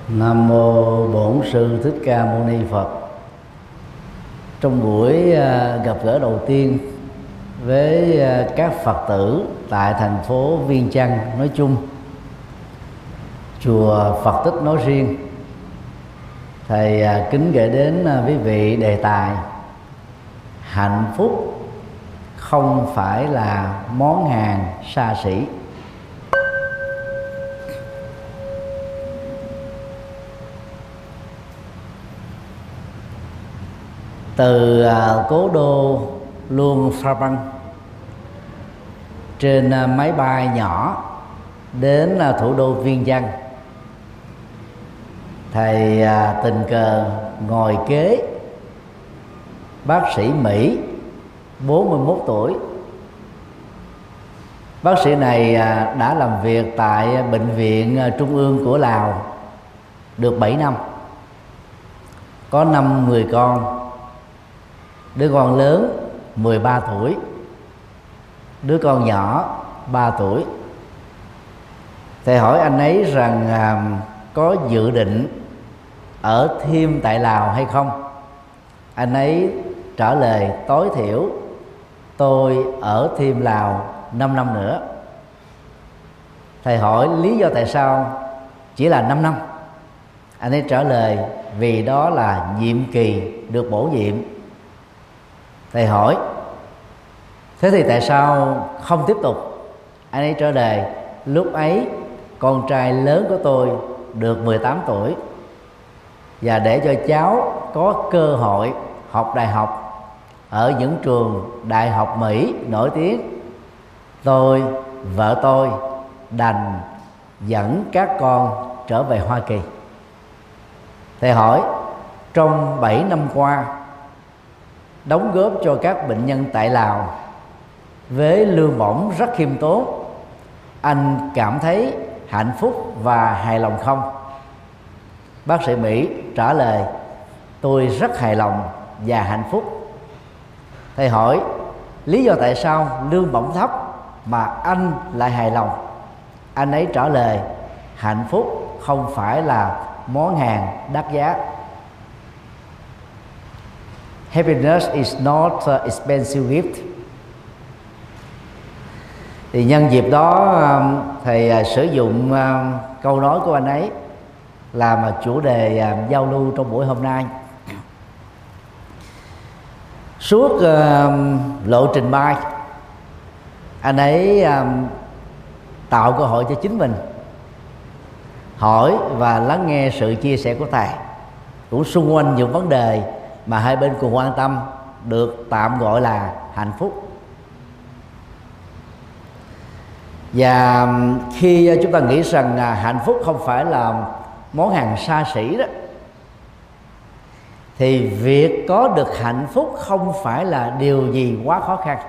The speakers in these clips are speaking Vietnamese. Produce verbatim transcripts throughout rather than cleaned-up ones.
Nam mô Bổn Sư Thích Ca Mâu Ni Phật. Trong buổi gặp gỡ đầu tiên với các Phật tử tại thành phố Viêng Chăn nói chung, chùa Phật Tích nói riêng, thầy kính gửi đến quý vị đề tài: hạnh phúc không phải là món hàng xa xỉ. Từ cố đô Luang Prabang, trên máy bay nhỏ đến thủ đô Viêng Chăn, thầy tình cờ ngồi kế bác sĩ Mỹ bốn mươi mốt tuổi. Bác sĩ này đã làm việc tại Bệnh viện Trung ương của Lào được bảy năm, có năm người con. Đứa con lớn mười ba tuổi, đứa con nhỏ ba tuổi. Thầy hỏi anh ấy rằng à, có dự định ở thêm tại Lào hay không. Anh ấy trả lời tối thiểu tôi ở thêm Lào năm năm nữa. Thầy hỏi lý do tại sao chỉ là năm năm. Anh ấy trả lời vì đó là nhiệm kỳ được bổ nhiệm. Thầy hỏi thế thì tại sao không tiếp tục? Anh ấy trả lời lúc ấy con trai lớn của tôi được mười tám tuổi, và để cho cháu có cơ hội học đại học ở những trường đại học Mỹ nổi tiếng, tôi, vợ tôi đành dẫn các con trở về Hoa Kỳ. Thầy hỏi trong bảy năm qua đóng góp cho các bệnh nhân tại Lào với lương bổng rất khiêm tốn, anh cảm thấy hạnh phúc và hài lòng không? Bác sĩ Mỹ trả lời tôi rất hài lòng và hạnh phúc. Thầy hỏi lý do tại sao lương bổng thấp mà anh lại hài lòng? Anh ấy trả lời hạnh phúc không phải là món hàng đắt giá. Happiness is not an expensive gift. Thì nhân dịp đó thầy sử dụng câu nói của anh ấy làm chủ đề giao lưu trong buổi hôm nay. Suốt lộ trình bay, anh ấy tạo cơ hội cho chính mình hỏi và lắng nghe sự chia sẻ của thầy, cũng xung quanh những vấn đề mà hai bên cùng quan tâm, được tạm gọi là hạnh phúc. Và khi chúng ta nghĩ rằng hạnh phúc không phải là món hàng xa xỉ đó, thì việc có được hạnh phúc không phải là điều gì quá khó khăn.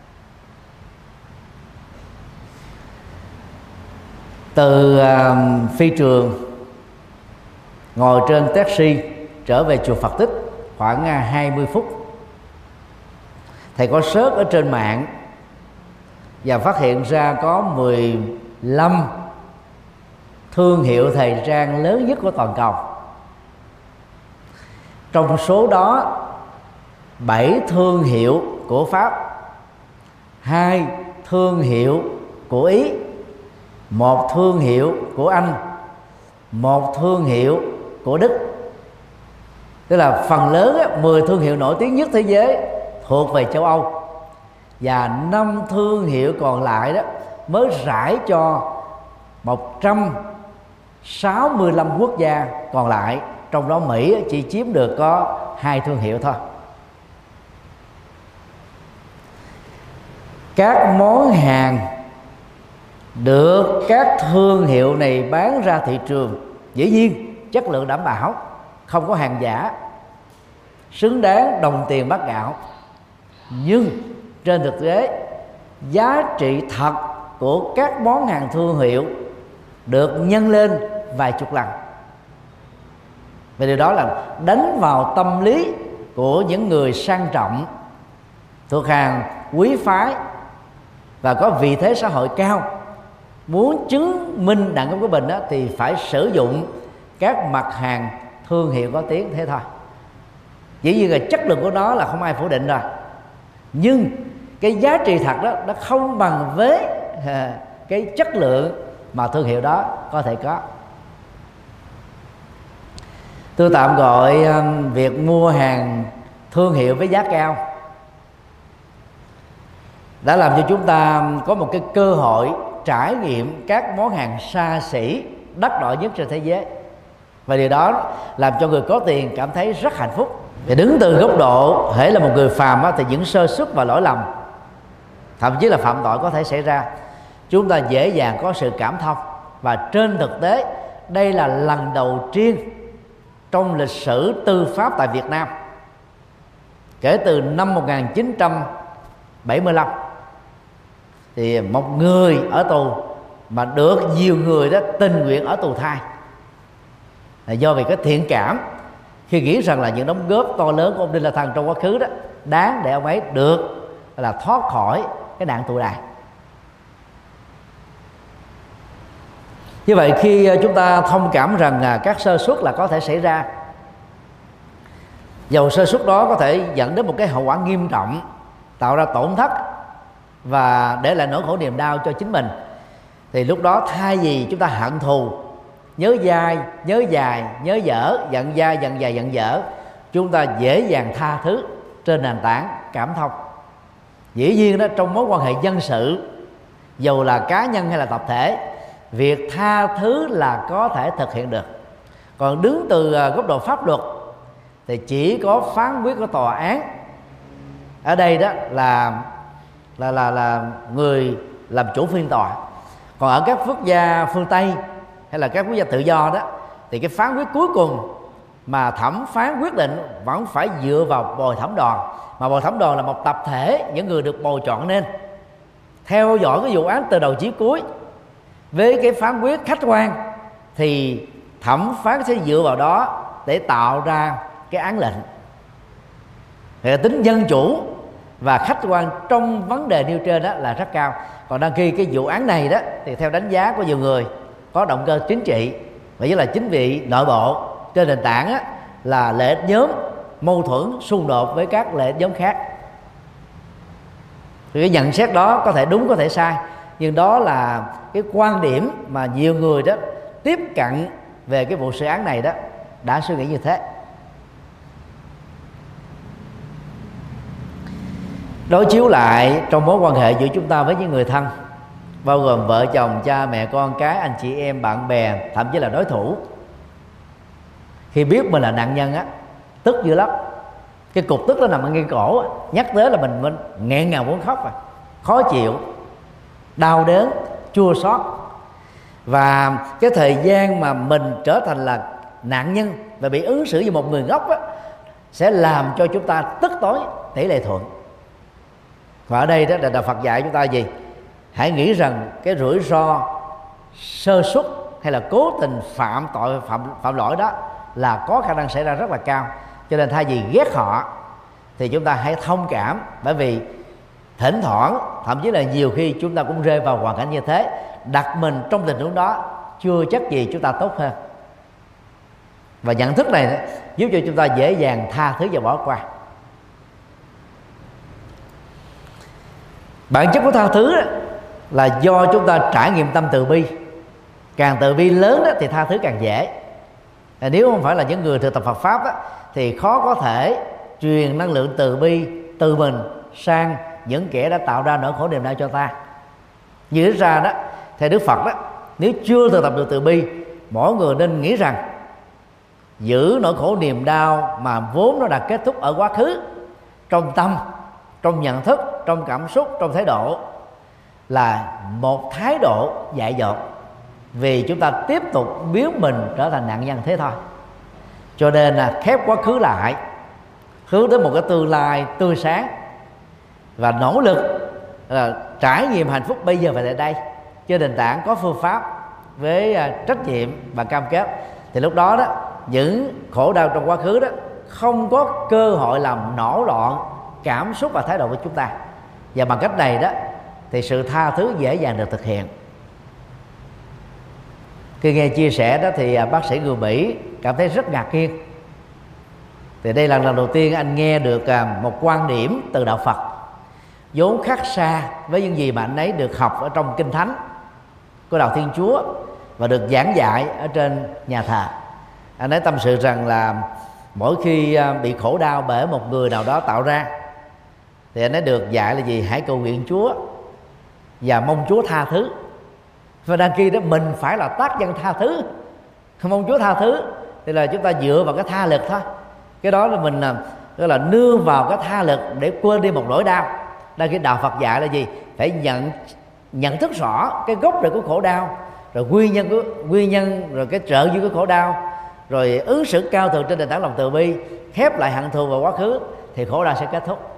Từ phi trường ngồi trên taxi trở về chùa Phật Tích khoảng hai mươi phút, thầy có search ở trên mạng và phát hiện ra có mười lăm thương hiệu thời trang lớn nhất của toàn cầu. Trong số đó, bảy thương hiệu của Pháp, hai thương hiệu của Ý, một thương hiệu của Anh, một thương hiệu của Đức. Tức là phần lớn á, mười thương hiệu nổi tiếng nhất thế giới thuộc về châu Âu, và năm thương hiệu còn lại đó mới rải cho một trăm sáu mươi lăm quốc gia còn lại, trong đó Mỹ chỉ chiếm được có hai thương hiệu thôi. Các món hàng được các thương hiệu này bán ra thị trường dĩ nhiên chất lượng đảm bảo, không có hàng giả, xứng đáng đồng tiền bát gạo. Nhưng trên thực tế, giá trị thật của các món hàng thương hiệu được nhân lên vài chục lần. Và điều đó là đánh vào tâm lý của những người sang trọng, thuộc hàng quý phái và có vị thế xã hội cao. Muốn chứng minh đẳng cấp của mình đó, thì phải sử dụng các mặt hàng thương hiệu có tiếng thế thôi. Dĩ nhiên là chất lượng của nó là không ai phủ định rồi, nhưng cái giá trị thật đó nó không bằng với cái chất lượng mà thương hiệu đó có thể có. Tôi tạm gọi um, việc mua hàng thương hiệu với giá cao đã làm cho chúng ta có một cái cơ hội trải nghiệm các món hàng xa xỉ đắt đỏ nhất trên thế giới, và điều đó làm cho người có tiền cảm thấy rất hạnh phúc. Thì đứng từ góc độ hễ là một người phàm á, thì những sơ suất và lỗi lầm, thậm chí là phạm tội có thể xảy ra. Chúng ta dễ dàng có sự cảm thông, và trên thực tế đây là lần đầu tiên trong lịch sử tư pháp tại Việt Nam kể từ năm một nghìn chín trăm bảy mươi lăm thì một người ở tù mà được nhiều người đó tình nguyện ở tù thai, là do vì cái thiện cảm khi nghĩ rằng là những đóng góp to lớn của ông Đinh La Thăng trong quá khứ đó đáng để ông ấy được là thoát khỏi cái nạn tù đày. Như vậy khi chúng ta thông cảm rằng các sơ suất là có thể xảy ra, dầu sơ suất đó có thể dẫn đến một cái hậu quả nghiêm trọng, tạo ra tổn thất và để lại nỗi khổ niềm đau cho chính mình, thì lúc đó thay vì chúng ta hận thù, nhớ dai, nhớ dài, nhớ dở, giận dai, giận dài, giận dở, chúng ta dễ dàng tha thứ trên nền tảng cảm thông. Dĩ nhiên đó, trong mối quan hệ dân sự, dầu là cá nhân hay là tập thể, việc tha thứ là có thể thực hiện được. Còn đứng từ góc độ pháp luật thì chỉ có phán quyết của tòa án ở đây đó là là là là người làm chủ phiên tòa. Còn ở các quốc gia phương Tây hay là các quốc gia tự do đó thì cái phán quyết cuối cùng mà thẩm phán quyết định vẫn phải dựa vào bồi thẩm đoàn, mà bồi thẩm đoàn là một tập thể những người được bầu chọn nên theo dõi cái vụ án từ đầu chí cuối. Với cái phán quyết khách quan thì thẩm phán sẽ dựa vào đó để tạo ra cái án lệnh. Thì tính dân chủ và khách quan trong vấn đề nêu trên đó là rất cao. Còn đăng khi cái vụ án này đó thì theo đánh giá của nhiều người có động cơ chính trị, và là chính trị nội bộ trên nền tảng á, là lợi ích nhóm mâu thuẫn xung đột với các lợi ích nhóm khác. Thì cái nhận xét đó có thể đúng có thể sai, nhưng đó là cái quan điểm mà nhiều người đó tiếp cận về cái vụ sự án này đó đã suy nghĩ như thế. Đối chiếu lại trong mối quan hệ giữa chúng ta với những người thân, bao gồm vợ chồng, cha mẹ, con cái, anh chị em, bạn bè, thậm chí là đối thủ, khi biết mình là nạn nhân á, tức dữ lắm. Cái cục tức nó nằm ở ngay cổ á, nhắc tới là mình, mình nghẹn ngào muốn khóc, à, khó chịu, đau đớn, chua xót. Và cái thời gian mà mình trở thành là nạn nhân và bị ứng xử như một người ngốc á, sẽ làm cho chúng ta tức tối tỷ lệ thuận. Và ở đây đó là Đạo Phật dạy chúng ta gì? Hãy nghĩ rằng cái rủi ro sơ suất hay là cố tình phạm tội phạm phạm lỗi đó là có khả năng xảy ra rất là cao. Cho nên thay vì ghét họ thì chúng ta hãy thông cảm, bởi vì thỉnh thoảng, thậm chí là nhiều khi chúng ta cũng rơi vào hoàn cảnh như thế. Đặt mình trong tình huống đó chưa chắc gì chúng ta tốt hơn. Và nhận thức này giúp cho chúng ta dễ dàng tha thứ và bỏ qua. Bản chất của tha thứ là do chúng ta trải nghiệm tâm từ bi. Càng từ bi lớn đó thì tha thứ càng dễ. Nếu không phải là những người thực tập Phật Pháp đó, thì khó có thể truyền năng lượng từ bi từ mình sang những kẻ đã tạo ra nỗi khổ niềm đau cho ta. Như ra đó, theo Đức Phật đó, nếu chưa thực tập được từ bi, mỗi người nên nghĩ rằng giữ nỗi khổ niềm đau mà vốn nó đã kết thúc ở quá khứ, trong tâm, trong nhận thức, trong cảm xúc, trong thái độ, là một thái độ dại dột, vì chúng ta tiếp tục biến mình trở thành nạn nhân thế thôi. Cho nên là khép quá khứ lại, hướng đến một cái tương lai tươi sáng, và nỗ lực là trải nghiệm hạnh phúc bây giờ và tại đây trên nền tảng có phương pháp với trách nhiệm và cam kết. Thì lúc đó đó, những khổ đau trong quá khứ đó không có cơ hội làm nổi loạn cảm xúc và thái độ của chúng ta. Và bằng cách này đó thì sự tha thứ dễ dàng được thực hiện. Khi nghe chia sẻ đó thì bác sĩ người Mỹ cảm thấy rất ngạc nhiên. Thì đây là lần đầu tiên anh nghe được một quan điểm từ đạo Phật vốn khác xa với những gì mà anh ấy được học ở trong Kinh Thánh của đạo Thiên Chúa và được giảng dạy ở trên nhà thờ. Anh ấy tâm sự rằng là mỗi khi bị khổ đau bởi một người nào đó tạo ra thì anh ấy được dạy là gì? Hãy cầu nguyện Chúa và mong Chúa tha thứ. Và đăng ký đó mình phải là tác nhân tha thứ, mong Chúa tha thứ thì là chúng ta dựa vào cái tha lực thôi. Cái đó là mình gọi là nương vào cái tha lực để quên đi một nỗi đau. Đăng ký đạo Phật dạy là gì? Phải nhận nhận thức rõ cái gốc rễ của khổ đau, rồi nguyên nhân của nguyên nhân rồi cái trợ duyên của khổ đau, rồi ứng xử cao thượng trên nền tảng lòng từ bi, khép lại hận thù vào quá khứ thì khổ đau sẽ kết thúc.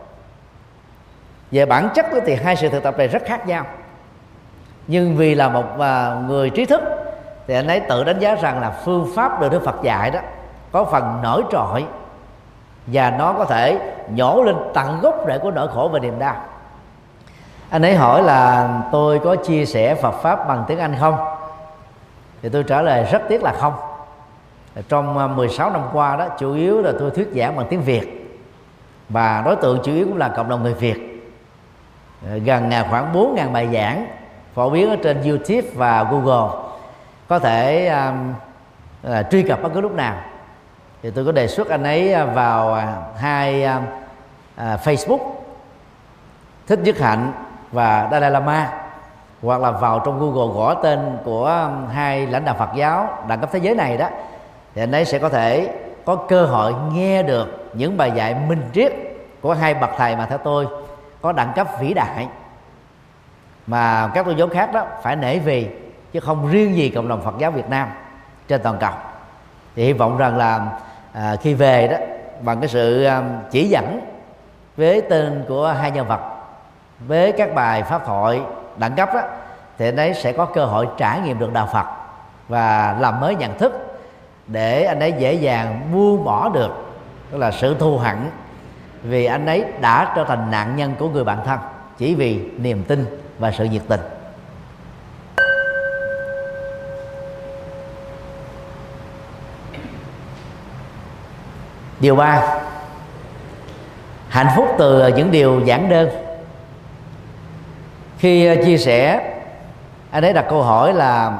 Về bản chất thì hai sự thực tập này rất khác nhau, nhưng vì là một người trí thức thì anh ấy tự đánh giá rằng là phương pháp được Đức Phật dạy đó có phần nổi trội và nó có thể nhổ lên tận gốc rễ của nỗi khổ và niềm đau. Anh ấy hỏi là tôi có chia sẻ Phật pháp bằng tiếng Anh không? Thì tôi trả lời rất tiếc là không. Trong mười sáu năm qua đó, chủ yếu là tôi thuyết giảng bằng tiếng Việt, và đối tượng chủ yếu cũng là cộng đồng người Việt. Gần khoảng bốn nghìn bài giảng phổ biến ở trên YouTube và Google, có thể um, uh, truy cập bất cứ lúc nào. Thì tôi có đề xuất anh ấy vào uh, hai uh, uh, Facebook Thích Nhất Hạnh và Dalai Lama, hoặc là vào trong Google gõ tên của um, hai lãnh đạo Phật giáo đẳng cấp thế giới này đó, thì anh ấy sẽ có thể có cơ hội nghe được những bài dạy minh triết của hai bậc thầy mà theo tôi có đẳng cấp vĩ đại, mà các tôn giáo khác đó phải nể vì, chứ không riêng gì cộng đồng Phật giáo Việt Nam trên toàn cầu. Thì hy vọng rằng là à, khi về đó, bằng cái sự à, chỉ dẫn với tên của hai nhân vật, với các bài pháp thoại đẳng cấp đó, thì anh ấy sẽ có cơ hội trải nghiệm được đạo Phật và làm mới nhận thức, để anh ấy dễ dàng buông bỏ được đó là sự thù hận vì anh ấy đã trở thành nạn nhân của người bạn thân chỉ vì niềm tin và sự nhiệt tình. Điều ba, hạnh phúc từ những điều giản đơn. Khi chia sẻ, anh ấy đặt câu hỏi là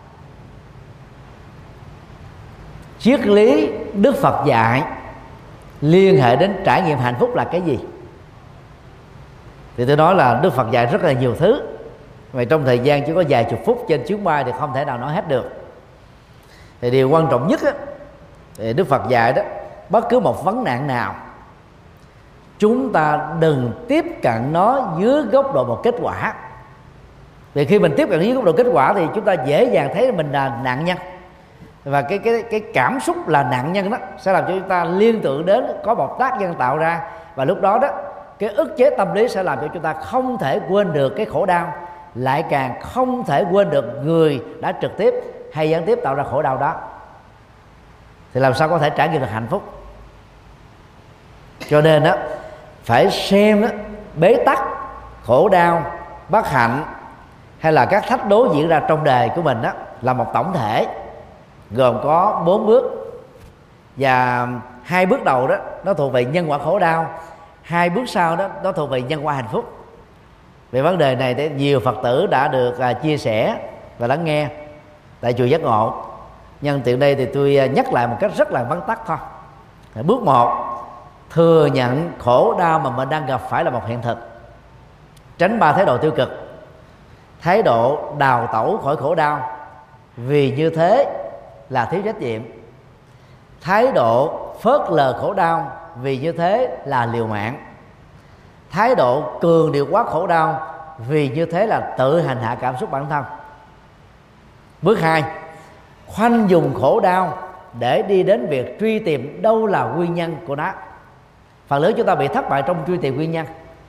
triết lý Đức Phật dạy liên hệ đến trải nghiệm hạnh phúc là cái gì? Thì tôi nói là Đức Phật dạy rất là nhiều thứ, mà trong thời gian chỉ có vài chục phút trên chuyến bay thì không thể nào nói hết được. Thì điều quan trọng nhất á, thì Đức Phật dạy đó, bất cứ một vấn nạn nào chúng ta đừng tiếp cận nó dưới góc độ một kết quả. Vì khi mình tiếp cận dưới góc độ kết quả thì chúng ta dễ dàng thấy mình là nạn nhân, và cái cái cái cảm xúc là nạn nhân đó sẽ làm cho chúng ta liên tưởng đến có một tác nhân tạo ra, và lúc đó đó cái ức chế tâm lý sẽ làm cho chúng ta không thể quên được cái khổ đau, lại càng không thể quên được người đã trực tiếp hay gián tiếp tạo ra khổ đau đó. Thì làm sao có thể trải nghiệm được hạnh phúc? Cho nên đó phải xem đó, bế tắc, khổ đau, bất hạnh hay là các thách đố diễn ra trong đời của mình đó là một tổng thể gồm có bốn bước, và hai bước đầu đó nó thuộc về nhân quả khổ đau, hai bước sau đó nó thuộc về nhân quả hạnh phúc. Về vấn đề này thì nhiều Phật tử đã được à, chia sẻ và lắng nghe tại chùa Giác Ngộ. Nhân tiện đây thì tôi nhắc lại một cách rất là vắn tắt thôi. Bước một, thừa nhận khổ đau mà mình đang gặp phải là một hiện thực, tránh ba thái độ tiêu cực. Thái độ đào tẩu khỏi khổ đau, vì như thế là thiếu trách nhiệm. Thái độ phớt lờ khổ đau, vì như thế là liều mạng. Thái độ cường điệu quá khổ đau, vì như thế là tự hành hạ cảm xúc bản thân. Bước hai, khoanh dùng khổ đau để đi đến việc truy tìm đâu là nguyên nhân của nó. Phần lớn chúng ta bị thất bại trong truy tìm nguyên nhân,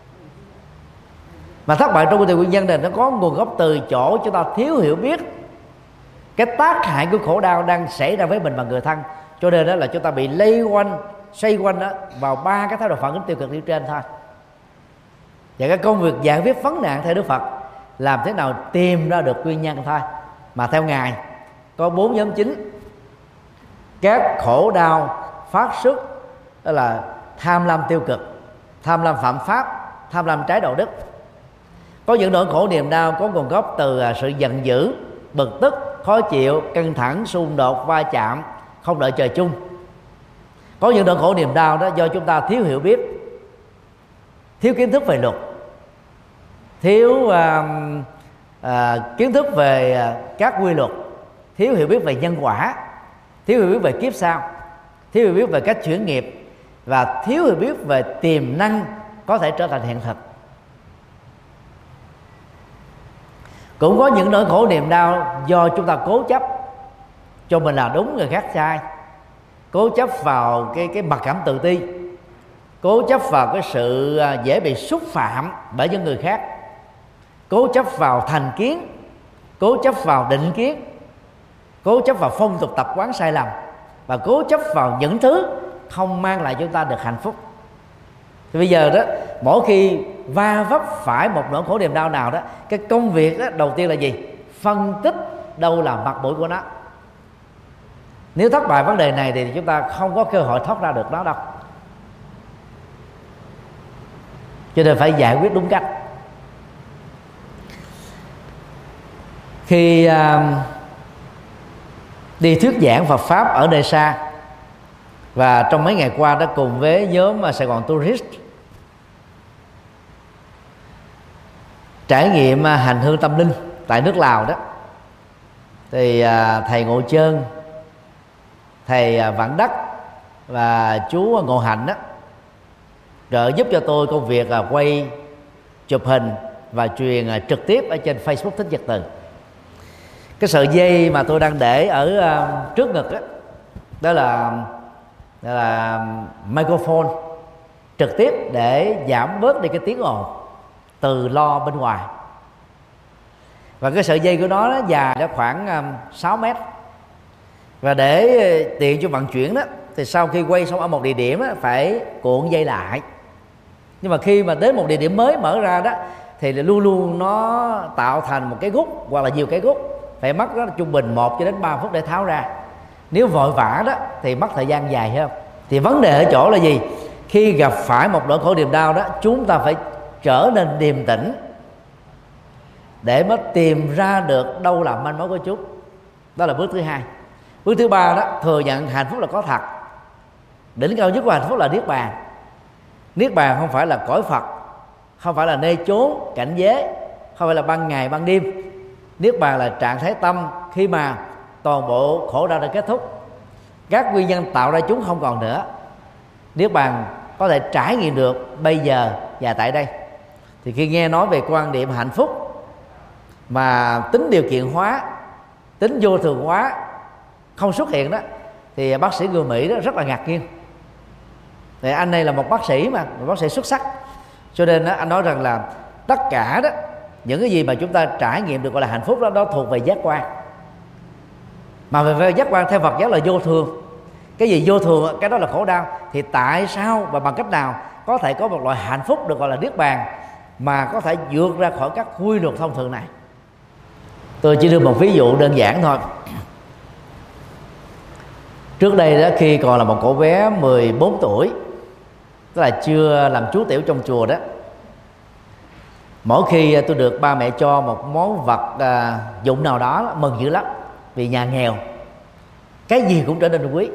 mà thất bại trong truy tìm nguyên nhân này nó có nguồn gốc từ chỗ chúng ta thiếu hiểu biết cái tác hại của khổ đau đang xảy ra với mình và người thân. Cho nên đó là chúng ta bị lây quanh, xoay quanh đó vào ba cái thái độ phản ứng tiêu cực như trên thôi. Và cái công việc giải quyết vấn nạn theo Đức Phật làm thế nào tìm ra được nguyên nhân thôi. Mà theo Ngài, có bốn nhóm chính. Các khổ đau phát xuất đó là tham lam tiêu cực, tham lam phạm pháp, tham lam trái đạo đức. Có những nỗi khổ niềm đau có nguồn gốc từ sự giận dữ, bực tức, khó chịu, căng thẳng, xung đột, va chạm, không đợi trời chung. Có những nỗi khổ niềm đau đó do chúng ta thiếu hiểu biết, thiếu kiến thức về luật, thiếu uh, uh, kiến thức về uh, các quy luật, thiếu hiểu biết về nhân quả, thiếu hiểu biết về kiếp sau, thiếu hiểu biết về cách chuyển nghiệp, và thiếu hiểu biết về tiềm năng có thể trở thành hiện thực. Cũng có những nỗi khổ niềm đau do chúng ta cố chấp cho mình là đúng, người khác sai, cố chấp vào cái cái mặc cảm tự ti, cố chấp vào cái sự dễ bị xúc phạm bởi những người khác, cố chấp vào thành kiến, cố chấp vào định kiến, cố chấp vào phong tục tập quán sai lầm, và cố chấp vào những thứ không mang lại chúng ta được hạnh phúc. Thì bây giờ đó, mỗi khi va vấp phải một nỗi khổ niềm đau nào đó, cái công việc đó, đầu tiên là gì? Phân tích đâu là mặt mũi của nó. Nếu thất bại vấn đề này thì chúng ta không có cơ hội thoát ra được nó đâu. Cho nên phải giải quyết đúng cách. Khi uh, đi thuyết giảng Phật Pháp ở nơi xa, và trong mấy ngày qua đó cùng với nhóm Sài Gòn Tourist trải nghiệm hành hương tâm linh tại nước Lào đó, thì thầy Ngộ Chơn, thầy Vạn Đắc và chú Ngộ Hạnh đó trợ giúp cho tôi công việc quay, chụp hình và truyền trực tiếp ở trên Facebook Thích Nhật Từ. Cái sợi dây mà tôi đang để ở trước ngực đó, đó là đó là microphone trực tiếp để giảm bớt đi cái tiếng ồn từ lo bên ngoài. Và cái sợi dây của nó, nó dài đã khoảng sáu mét. Và để tiện cho vận chuyển đó, thì sau khi quay xong ở một địa điểm đó, phải cuộn dây lại. Nhưng mà khi mà đến một địa điểm mới mở ra đó, thì luôn luôn nó tạo thành một cái gút hoặc là nhiều cái gút, phải mất đó trung bình một cho đến ba phút để tháo ra. Nếu vội vã đó thì mất thời gian dài hơn. Thì vấn đề ở chỗ là gì? Khi gặp phải một nỗi khổ niềm đau đó, chúng ta phải trở nên điềm tĩnh để mới tìm ra được đâu là manh mối của chúng. Đó là bước thứ hai. Bước thứ ba đó, thừa nhận hạnh phúc là có thật. Đỉnh cao nhất của hạnh phúc là niết bàn. Niết bàn không phải là cõi Phật, không phải là nơi chốn cảnh giới, không phải là ban ngày ban đêm. Niết bàn là trạng thái tâm khi mà toàn bộ khổ đau đã kết thúc, các nguyên nhân tạo ra chúng không còn nữa. Niết bàn có thể trải nghiệm được bây giờ và tại đây. Thì khi nghe nói về quan điểm hạnh phúc mà tính điều kiện hóa, tính vô thường hóa không xuất hiện đó, thì bác sĩ người Mỹ đó rất là ngạc nhiên. Thì anh này là một bác sĩ mà, một bác sĩ xuất sắc, cho nên đó, anh nói rằng là tất cả đó, những cái gì mà chúng ta trải nghiệm được gọi là hạnh phúc đó, đó thuộc về giác quan. Mà về giác quan theo Phật giáo là vô thường. Cái gì vô thường, cái đó là khổ đau. Thì tại sao và bằng cách nào có thể có một loại hạnh phúc được gọi là niết bàn mà có thể vượt ra khỏi các quy luật thông thường này? Tôi chỉ đưa một ví dụ đơn giản thôi. Trước đây đó, khi còn là một cậu bé mười bốn tuổi, tức là chưa làm chú tiểu trong chùa đó, mỗi khi tôi được ba mẹ cho một món vật à, dụng nào đó, mừng dữ lắm. Vì nhà nghèo, cái gì cũng trở nên quý.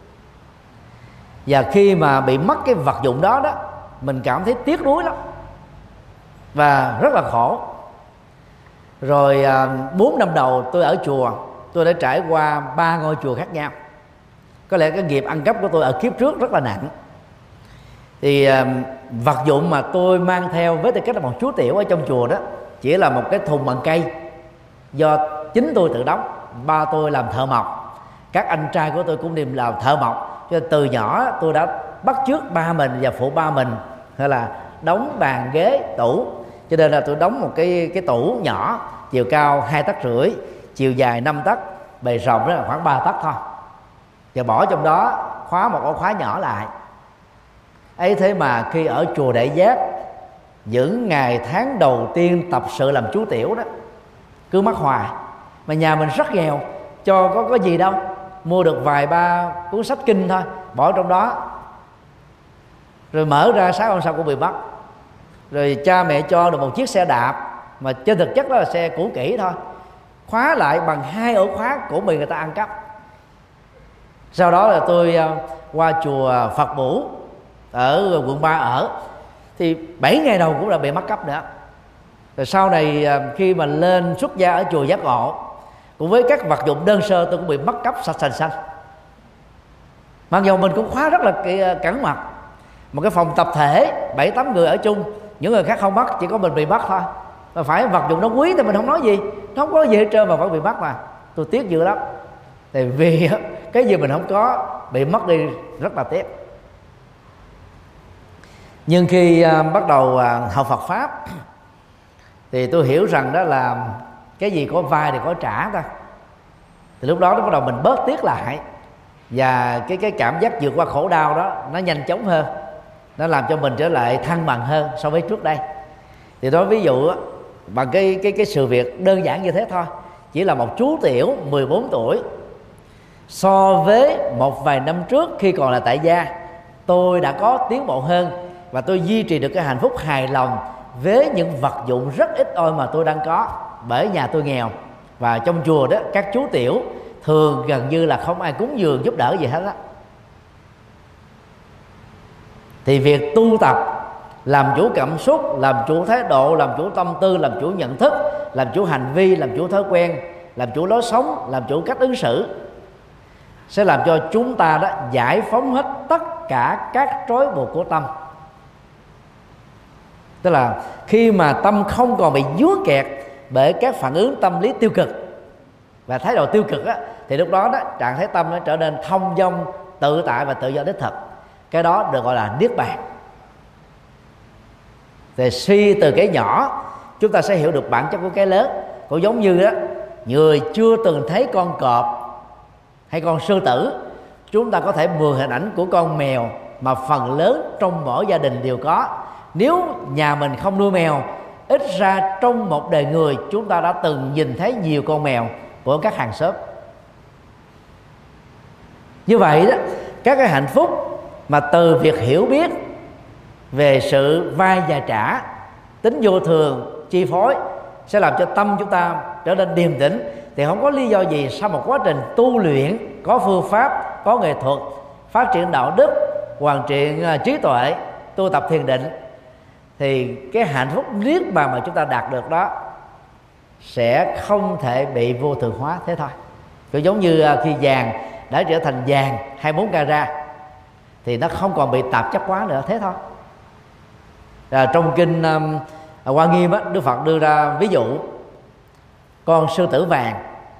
Và khi mà bị mất cái vật dụng đó đó, mình cảm thấy tiếc nuối lắm và rất là khổ. Rồi bốn năm đầu tôi ở chùa, tôi đã trải qua ba ngôi chùa khác nhau. Có lẽ cái nghiệp ăn cắp của tôi ở kiếp trước rất là nặng. Thì uh, vật dụng mà tôi mang theo với tư cách là một chú tiểu ở trong chùa đó chỉ là một cái thùng bằng cây do chính tôi tự đóng. Ba tôi làm thợ mộc, các anh trai của tôi cũng đều làm thợ mộc, cho nên từ nhỏ tôi đã bắt chước ba mình và phụ ba mình hay là đóng bàn ghế tủ. Cho nên là tôi đóng một cái cái tủ nhỏ, chiều cao hai tấc rưỡi, chiều dài năm tấc, bề rộng đó là khoảng ba tấc thôi, và bỏ trong đó khóa một ổ khóa nhỏ lại. Ấy thế mà khi ở chùa Đại Giác, những ngày tháng đầu tiên tập sự làm chú tiểu đó, cứ mắc hoài. Mà nhà mình rất nghèo, cho có có gì đâu, mua được vài ba cuốn sách kinh thôi, bỏ trong đó, rồi mở ra sáng hôm sau cũng bị bắt. Rồi cha mẹ cho được một chiếc xe đạp mà trên thực chất đó là xe cũ kỹ thôi, khóa lại bằng hai ổ khóa của mình, người ta ăn cắp. Sau đó là tôi qua chùa Phật Bủ ở quận ba ở, thì bảy ngày đầu cũng đã bị mất cắp nữa. Rồi sau này khi mà lên xuất gia ở chùa Giác Ngộ, cùng với các vật dụng đơn sơ, tôi cũng bị mất cắp sạch sành xanh. Mặc dù mình cũng khóa rất là cẩn mật, một cái phòng tập thể bảy tám người ở chung, những người khác không bắt, chỉ có mình bị bắt thôi. Mà phải vật dụng nó quý thì mình không nói gì, nó không có gì hết trơn mà vẫn bị bắt. Mà tôi tiếc dữ lắm, tại vì cái gì mình không có bị mất đi rất là tiếc. Nhưng khi uh, bắt đầu uh, học Phật pháp thì tôi hiểu rằng đó là cái gì có vai thì có trả thôi. Thì lúc đó nó bắt đầu mình bớt tiếc lại, và cái cái cảm giác vượt qua khổ đau đó nó nhanh chóng hơn, nó làm cho mình trở lại thăng bằng hơn so với trước đây. Thì đó, ví dụ đó, bằng cái cái cái sự việc đơn giản như thế thôi, chỉ là một chú tiểu mười bốn tuổi, so với một vài năm trước khi còn là tại gia, tôi đã có tiến bộ hơn, và tôi duy trì được cái hạnh phúc hài lòng với những vật dụng rất ít ỏi mà tôi đang có, bởi nhà tôi nghèo, và trong chùa đó các chú tiểu thường gần như là không ai cúng dường giúp đỡ gì hết á. Thì việc tu tập làm chủ cảm xúc, làm chủ thái độ, làm chủ tâm tư, làm chủ nhận thức, làm chủ hành vi, làm chủ thói quen, làm chủ lối sống, làm chủ cách ứng xử, sẽ làm cho chúng ta đó giải phóng hết tất cả các trói buộc của tâm. Tức là khi mà tâm không còn bị dướng kẹt bởi các phản ứng tâm lý tiêu cực và thái độ tiêu cực á, thì lúc đó đó trạng thái tâm nó trở nên thông dong, tự tại và tự do đích thực. Cái đó được gọi là niết bàn. Thì suy từ cái nhỏ chúng ta sẽ hiểu được bản chất của cái lớn. Cũng giống như đó, người chưa từng thấy con cọp hay con sư tử, chúng ta có thể mượn hình ảnh của con mèo mà phần lớn trong mỗi gia đình đều có. Nếu nhà mình không nuôi mèo, ít ra trong một đời người chúng ta đã từng nhìn thấy nhiều con mèo của các hàng xóm. Như vậy đó, các cái hạnh phúc mà từ việc hiểu biết về sự vay và trả, tính vô thường chi phối, sẽ làm cho tâm chúng ta trở nên điềm tĩnh. Thì không có lý do gì sau một quá trình tu luyện, có phương pháp, có nghệ thuật, phát triển đạo đức, hoàn thiện trí tuệ, tu tập thiền định, thì cái hạnh phúc niết bàn mà chúng ta đạt được đó sẽ không thể bị vô thường hóa thế thôi. Cũng giống như khi vàng đã trở thành vàng hai mươi bốn carat thì nó không còn bị tạp chất hóa nữa, thế thôi. À, trong kinh um, Hoa Nghiêm á, Đức Phật đưa ra ví dụ con sư tử vàng,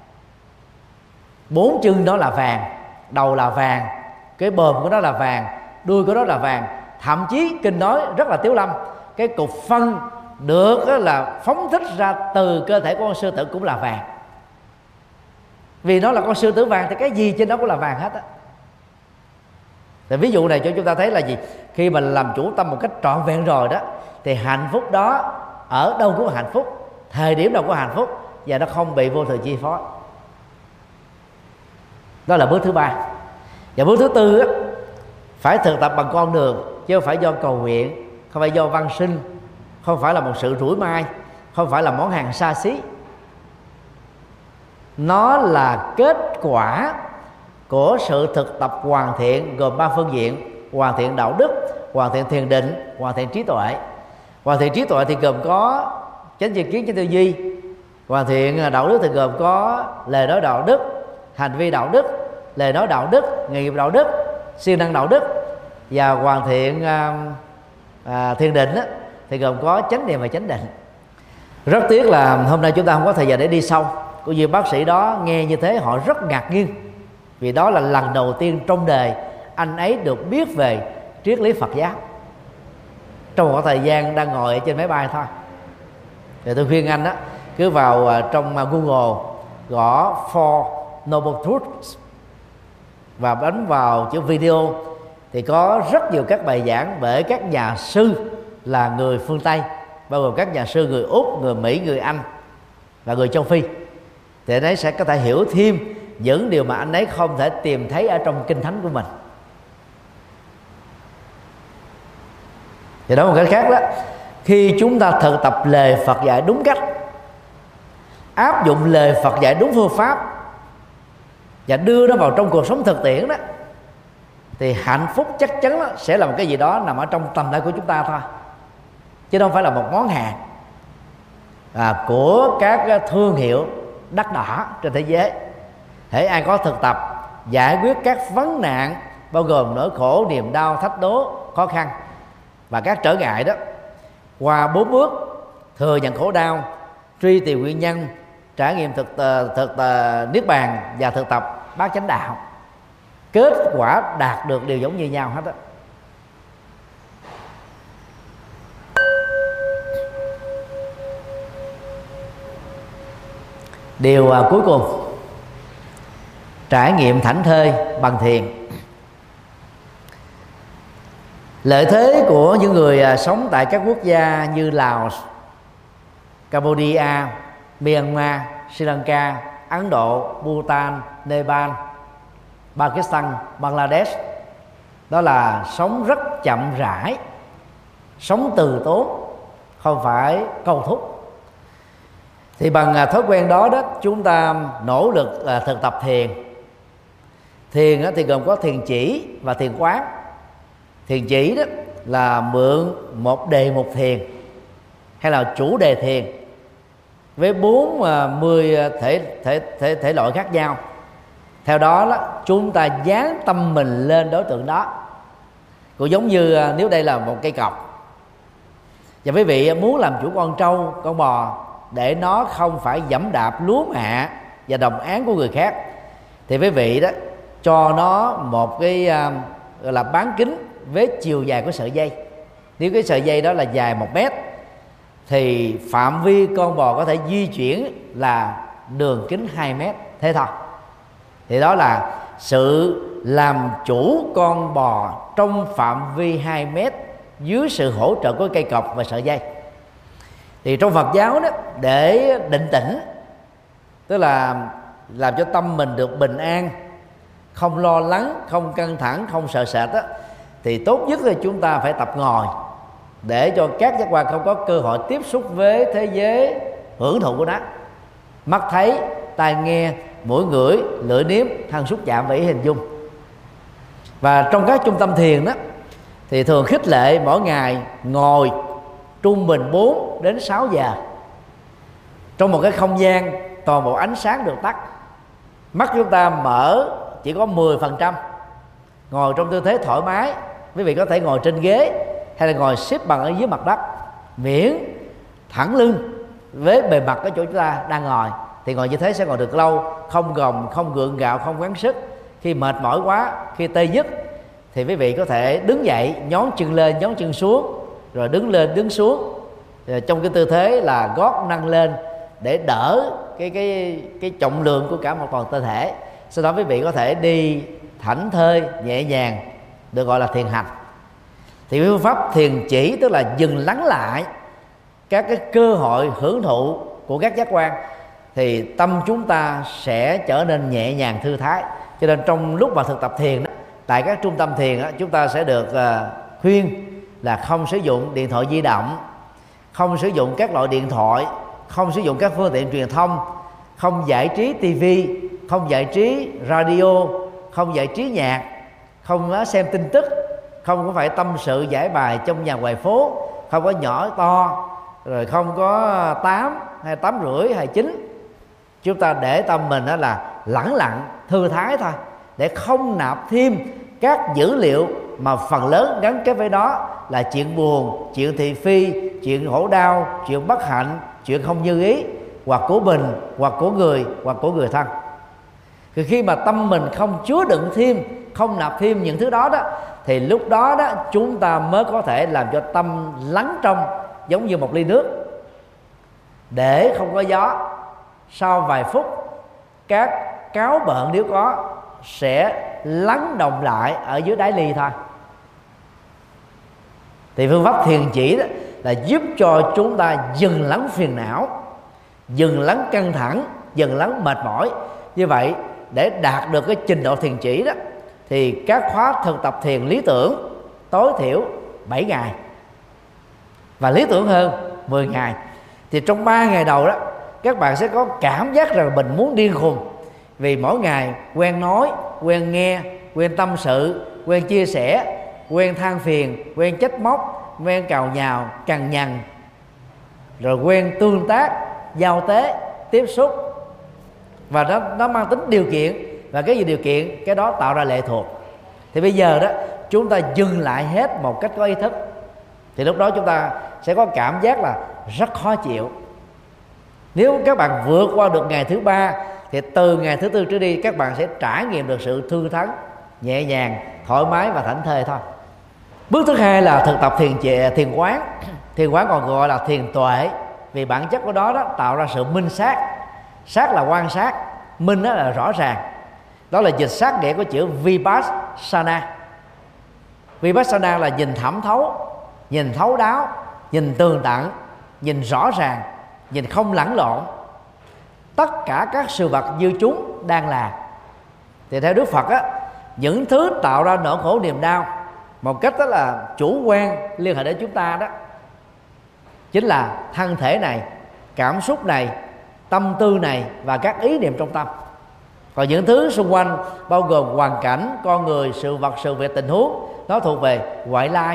bốn chân đó là vàng, đầu là vàng, cái bờm của nó là vàng, đuôi của nó là vàng. Thậm chí kinh nói rất là tiếu lâm, cái cục phân được là phóng thích ra từ cơ thể của con sư tử cũng là vàng. Vì nó là con sư tử vàng thì cái gì trên đó cũng là vàng hết á. Thì ví dụ này cho chúng ta thấy là gì? Khi mà làm chủ tâm một cách trọn vẹn rồi đó, thì hạnh phúc đó ở đâu cũng hạnh phúc, thời điểm nào cũng hạnh phúc, và nó không bị vô thường chi phối. Đó là bước thứ ba. Và bước thứ tư á, phải thực tập bằng con đường, chứ không phải do cầu nguyện, không phải do văn sinh, không phải là một sự rủi mai, không phải là món hàng xa xí. Nó là kết quả của sự thực tập hoàn thiện gồm ba phương diện: hoàn thiện đạo đức, hoàn thiện thiền định, hoàn thiện trí tuệ. Hoàn thiện trí tuệ thì gồm có chánh tri kiến, chánh tư duy. Hoàn thiện đạo đức thì gồm có lời nói đạo đức, hành vi đạo đức, lời nói đạo đức, nghề nghiệp đạo đức, siêng năng đạo đức. Và hoàn thiện à, à, thiền định á, thì gồm có chánh niệm và chánh định. Rất tiếc là hôm nay chúng ta không có thời giờ để đi sâu. Có nhiều bác sĩ đó nghe như thế họ rất ngạc nhiên, vì đó là lần đầu tiên trong đời anh ấy được biết về triết lý Phật giáo trong một thời gian đang ngồi ở trên máy bay thôi. Thì tôi khuyên anh đó, cứ vào trong Google gõ Four Noble Truths và bấm vào chữ video, thì có rất nhiều các bài giảng bởi các nhà sư là người phương Tây, bao gồm các nhà sư người Úc, người Mỹ, người Anh và người châu Phi. Thì đấy sẽ có thể hiểu thêm những điều mà anh ấy không thể tìm thấy ở trong kinh thánh của mình. Thì đó một cái khác đó, khi chúng ta thực tập lời Phật dạy đúng cách, áp dụng lời Phật dạy đúng phương pháp và đưa nó vào trong cuộc sống thực tiễn đó, thì hạnh phúc chắc chắn đó sẽ là một cái gì đó nằm ở trong tầm tay của chúng ta thôi, chứ không phải là một món hàng à, của các thương hiệu đắt đỏ trên thế giới. Hễ ai có thực tập giải quyết các vấn nạn bao gồm nỗi khổ, niềm đau, thách đố, khó khăn và các trở ngại đó, qua bốn bước: thừa nhận khổ đau, truy tìm nguyên nhân, trải nghiệm thực thực niết bàn và thực tập bát chánh đạo, kết quả đạt được đều giống như nhau hết á. Điều uh, cuối cùng, trải nghiệm thảnh thơi bằng thiền. Lợi thế của những người uh, sống tại các quốc gia như Lào, Cambodia, Myanmar, Sri Lanka, Ấn Độ, Bhutan, Nepal, Pakistan, Bangladesh, đó là sống rất chậm rãi, sống từ tốn, không phải câu thúc. Thì bằng thói quen đó đó, chúng ta nỗ lực là thực tập thiền. Thiền thì gồm có thiền chỉ và thiền quán. Thiền chỉ đó là mượn một đề mục thiền hay là chủ đề thiền với bốn mươi thể thể thể thể loại khác nhau. Theo đó, đó chúng ta dán tâm mình lên đối tượng đó, cũng giống như nếu đây là một cây cọc và quý vị muốn làm chủ con trâu, con bò để nó không phải giẫm đạp lúa mạ và đồng áng của người khác, thì quý vị đó cho nó một cái gọi là bán kính với chiều dài của sợi dây. Nếu cái sợi dây đó là dài một mét thì phạm vi con bò có thể di chuyển là đường kính hai mét, thế thôi. Thì đó là sự làm chủ con bò trong phạm vi hai mét dưới sự hỗ trợ của cây cọc và sợi dây. Thì trong Phật giáo đó, để định tĩnh, tức là làm cho tâm mình được bình an, không lo lắng, không căng thẳng, không sợ sệt đó, thì tốt nhất là chúng ta phải tập ngồi, để cho các giác quan không có cơ hội tiếp xúc với thế giới hưởng thụ của nó. Mắt thấy, tai nghe, mũi ngửi, lưỡi nếm, thân xúc chạm và ý hình dung. Và trong các trung tâm thiền đó thì thường khích lệ mỗi ngày ngồi trung bình bốn đến sáu giờ trong một cái không gian toàn bộ ánh sáng được tắt, mắt chúng ta mở chỉ có mười phần trăm, ngồi trong tư thế thoải mái. Quý vị có thể ngồi trên ghế hay là ngồi xếp bằng ở dưới mặt đất, miễn thẳng lưng với bề mặt ở chỗ chúng ta đang ngồi, thì ngồi như thế sẽ ngồi được lâu, không gồng, không gượng gạo, không gắng sức. Khi mệt mỏi quá, khi tê dứt thì quý vị có thể đứng dậy, nhón chân lên, nhón chân xuống, rồi đứng lên, đứng xuống, rồi trong cái tư thế là gót nâng lên để đỡ cái cái cái trọng lượng của cả một toàn cơ thể. Sau đó quý vị có thể đi thảnh thơi nhẹ nhàng, được gọi là thiền hành. Thì phương pháp thiền chỉ tức là dừng lắng lại các cái cơ hội hưởng thụ của các giác quan, thì tâm chúng ta sẽ trở nên nhẹ nhàng thư thái. Cho nên trong lúc mà thực tập thiền đó, tại các trung tâm thiền đó, chúng ta sẽ được uh, khuyên là không sử dụng điện thoại di động, không sử dụng các loại điện thoại, không sử dụng các phương tiện truyền thông, không giải trí tivi, không giải trí radio, không giải trí nhạc, không xem tin tức, không có phải tâm sự giải bài trong nhà ngoài phố, không có nhỏ to, rồi không có tám hay tám rưỡi hay chín. Chúng ta để tâm mình đó là lẳng lặng thư thái thôi, để không nạp thêm các dữ liệu mà phần lớn gắn kết với đó là chuyện buồn, chuyện thị phi, chuyện khổ đau, chuyện bất hạnh, chuyện không như ý, hoặc của mình, hoặc của người, hoặc của người thân. Thì khi mà tâm mình không chứa đựng thêm, không nạp thêm những thứ đó đó, thì lúc đó đó chúng ta mới có thể làm cho tâm lắng trong, giống như một ly nước để không có gió. Sau vài phút, các cáo bợn nếu có sẽ lắng động lại ở dưới đáy ly thôi. Thì phương pháp thiền chỉ đó là giúp cho chúng ta dừng lắng phiền não, dừng lắng căng thẳng, dừng lắng mệt mỏi. Như vậy để đạt được cái trình độ thiền chỉ đó, thì các khóa thực tập thiền lý tưởng tối thiểu bảy ngày, và lý tưởng hơn mười ngày. Thì trong ba ngày đầu đó, các bạn sẽ có cảm giác rằng mình muốn điên khùng, vì mỗi ngày quen nói, quen nghe, quen tâm sự, quen chia sẻ, quen than phiền, quen trách móc, quen cào nhào, cằn nhằn, rồi quen tương tác, giao tế, tiếp xúc, và nó, nó mang tính điều kiện, và cái gì điều kiện cái đó tạo ra lệ thuộc. Thì bây giờ đó chúng ta dừng lại hết một cách có ý thức, thì lúc đó chúng ta sẽ có cảm giác là rất khó chịu. Nếu các bạn vượt qua được ngày thứ ba, thì từ ngày thứ tư trở đi các bạn sẽ trải nghiệm được sự thư thắng, nhẹ nhàng, thoải mái và thảnh thơi thôi. Bước thứ hai là thực tập thiền thiền quán. Thiền quán còn gọi là thiền tuệ, vì bản chất của đó, đó tạo ra sự minh sát. Sát là quan sát, minh đó là rõ ràng. Đó là dịch sát nghĩa của chữ Vipassana. Vipassana là nhìn thẩm thấu, nhìn thấu đáo, nhìn tường tận, nhìn rõ ràng, nhìn không lẫn lộn tất cả các sự vật như chúng đang là. Thì theo Đức Phật á, những thứ tạo ra nỗi khổ niềm đau một cách đó là chủ quan liên hệ đến chúng ta đó, chính là thân thể này, cảm xúc này, tâm tư này và các ý niệm trong tâm. Còn những thứ xung quanh bao gồm hoàn cảnh, con người, sự vật, sự việc, tình huống, nó thuộc về ngoại lai.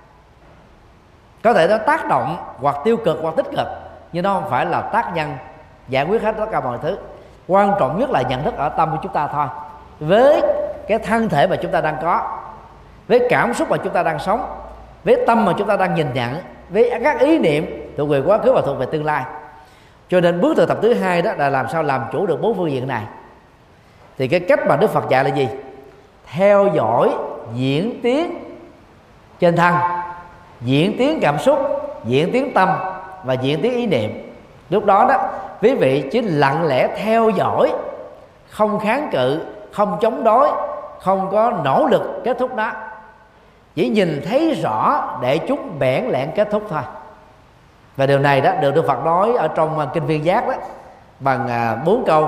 Có thể nó tác động hoặc tiêu cực hoặc tích cực, nhưng nó không phải là tác nhân giải quyết hết tất cả mọi thứ. Quan trọng nhất là nhận thức ở tâm của chúng ta thôi, với cái thân thể mà chúng ta đang có, với cảm xúc mà chúng ta đang sống, với tâm mà chúng ta đang nhìn nhận, với các ý niệm thuộc về quá khứ và thuộc về tương lai. Cho nên bước thực tập thứ hai đó là làm sao làm chủ được bốn phương diện này. Thì cái cách mà Đức Phật dạy là gì? Theo dõi diễn tiến trên thân, diễn tiến cảm xúc, diễn tiến tâm và diễn tiến ý niệm. Lúc đó đó quý vị chỉ lặng lẽ theo dõi, không kháng cự, không chống đối, không có nỗ lực kết thúc đó, chỉ nhìn thấy rõ để chúng bẽn lẽn kết thúc thôi. Và điều này đó được Đức Phật nói ở trong kinh Viên Giác đó bằng bốn câu: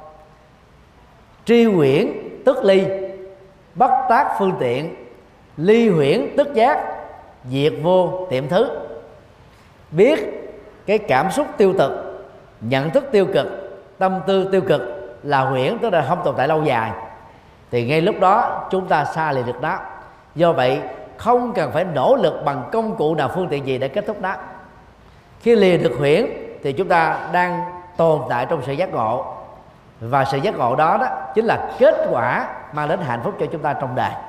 tri huyễn tức ly, bất tác phương tiện, ly huyễn tức giác, diệt vô tiệm thứ. Biết cái cảm xúc tiêu cực, nhận thức tiêu cực, tâm tư tiêu cực là huyễn, tức là không tồn tại lâu dài, thì ngay lúc đó chúng ta xa lìa được đó. Do vậy không cần phải nỗ lực bằng công cụ nào, phương tiện gì để kết thúc đó. Khi lìa được huyễn thì chúng ta đang tồn tại trong sự giác ngộ, và sự giác ngộ đó đó chính là kết quả mang đến hạnh phúc cho chúng ta trong đời.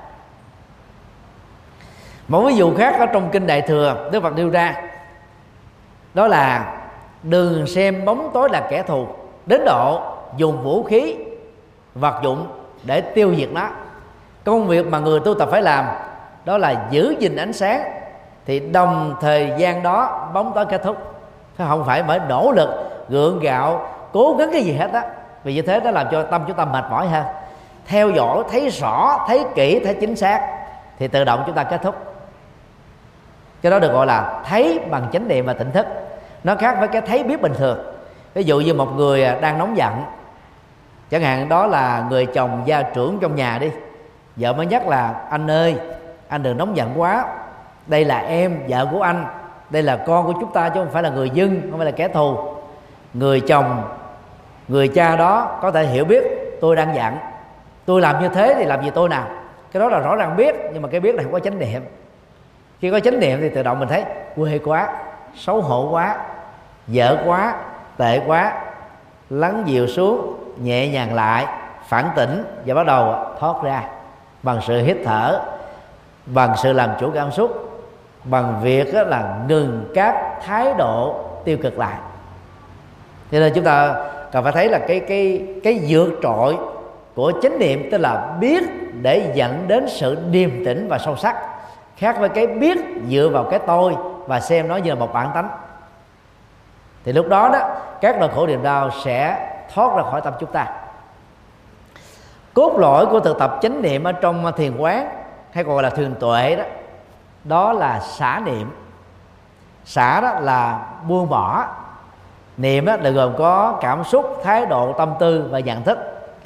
Một ví dụ khác ở trong kinh Đại Thừa, Đức Phật nêu ra đó là đừng xem bóng tối là kẻ thù đến độ dùng vũ khí, vật dụng để tiêu diệt nó. Công việc mà người tu tập phải làm đó là giữ gìn ánh sáng, thì đồng thời gian đó bóng tối kết thúc. Không phải phải nỗ lực gượng gạo cố gắng cái gì hết á, vì như thế nó làm cho tâm chúng ta mệt mỏi hơn. Theo dõi, thấy rõ, thấy kỹ, thấy chính xác thì tự động chúng ta kết thúc. Cái đó được gọi là thấy bằng chánh niệm và tỉnh thức. Nó khác với cái thấy biết bình thường. Ví dụ như một người đang nóng giận, chẳng hạn đó là người chồng gia trưởng trong nhà đi, vợ mới nhắc là: anh ơi, anh đừng nóng giận quá, đây là em vợ của anh, đây là con của chúng ta chứ không phải là người dân, không phải là kẻ thù. Người chồng, người cha đó có thể hiểu biết tôi đang giận, tôi làm như thế thì làm gì tôi nào. Cái đó là rõ ràng biết, nhưng mà cái biết này không có chánh niệm. Khi có chánh niệm thì tự động mình thấy quê quá, xấu hổ quá, dở quá, tệ quá, lắng dịu xuống, nhẹ nhàng lại, phản tỉnh và bắt đầu thoát ra bằng sự hít thở, bằng sự làm chủ cảm xúc, bằng việc là ngừng các thái độ tiêu cực lại. Cho nên chúng ta cần phải thấy là cái cái cái vượt trội của chánh niệm, tức là biết để dẫn đến sự điềm tĩnh và sâu sắc, khác với cái biết dựa vào cái tôi và xem nó như là một bản tánh. Thì lúc đó đó các nỗi khổ niềm đau sẽ thoát ra khỏi tâm chúng ta. Cốt lõi của thực tập chánh niệm ở trong thiền quán hay còn gọi là thiền tuệ đó, đó là xả niệm. Xả đó là buông bỏ, niệm đó là gồm có cảm xúc, thái độ, tâm tư và nhận thức.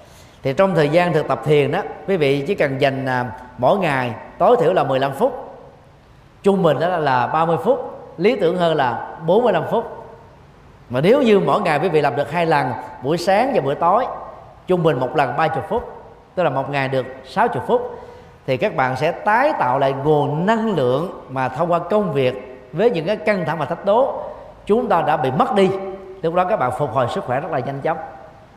Thì trong thời gian thực tập thiền đó, quý vị chỉ cần dành à, mỗi ngày tối thiểu là mười lăm phút, trung bình đó là ba mươi phút, lý tưởng hơn là bốn mươi lăm phút. Mà nếu như mỗi ngày quý vị làm được hai lần, buổi sáng và buổi tối, trung bình một lần ba mươi phút, tức là một ngày được sáu mươi phút, thì các bạn sẽ tái tạo lại nguồn năng lượng mà thông qua công việc với những cái căng thẳng và thách đố chúng ta đã bị mất đi. Lúc đó các bạn phục hồi sức khỏe rất là nhanh chóng.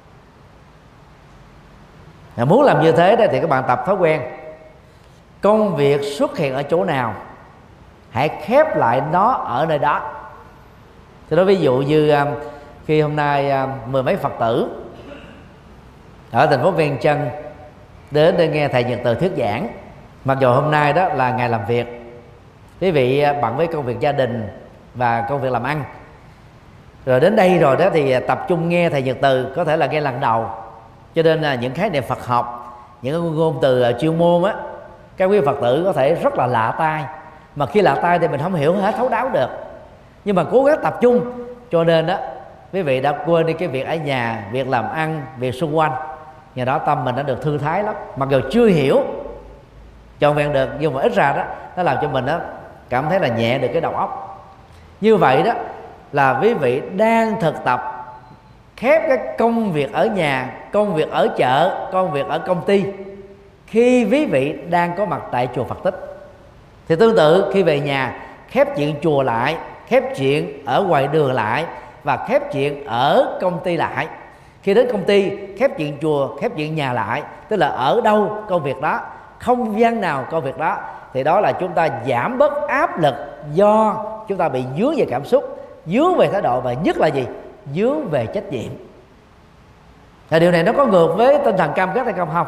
Và muốn làm như thế đó thì các bạn tập thói quen công việc xuất hiện ở chỗ nào, hãy khép lại nó ở nơi đó. Thì đó, ví dụ như khi hôm nay mười mấy Phật tử ở thành phố Vientiane Chân đến để nghe thầy Nhật Từ thuyết giảng, mặc dù hôm nay đó là ngày làm việc, quý vị bận với công việc gia đình và công việc làm ăn, rồi đến đây rồi đó thì tập trung nghe thầy Nhật Từ có thể là nghe lần đầu, cho nên là những khái niệm Phật học, những ngôn từ chuyên môn á, các quý Phật tử có thể rất là lạ tai, mà khi lạ tai thì mình không hiểu hết thấu đáo được. Nhưng mà cố gắng tập trung, cho nên đó quý vị đã quên đi cái việc ở nhà, việc làm ăn, việc xung quanh. Nhờ đó tâm mình đã được thư thái lắm, mặc dù chưa hiểu trọn vẹn được, nhưng mà ít ra đó nó làm cho mình đó cảm thấy là nhẹ được cái đầu óc. Như vậy đó là quý vị đang thực tập khép cái công việc ở nhà, công việc ở chợ, công việc ở công ty khi quý vị đang có mặt tại chùa Phật Tích. Thì tương tự khi về nhà, khép chuyện chùa lại, khép chuyện ở ngoài đường lại, và khép chuyện ở công ty lại. Khi đến công ty, khép chuyện chùa, khép chuyện nhà lại, tức là ở đâu công việc đó, không gian nào công việc đó. Thì đó là chúng ta giảm bớt áp lực do chúng ta bị dướng về cảm xúc, dướng về thái độ, và nhất là gì? Dướng về trách nhiệm. Và điều này nó có ngược với tinh thần cam kết hay không? Không.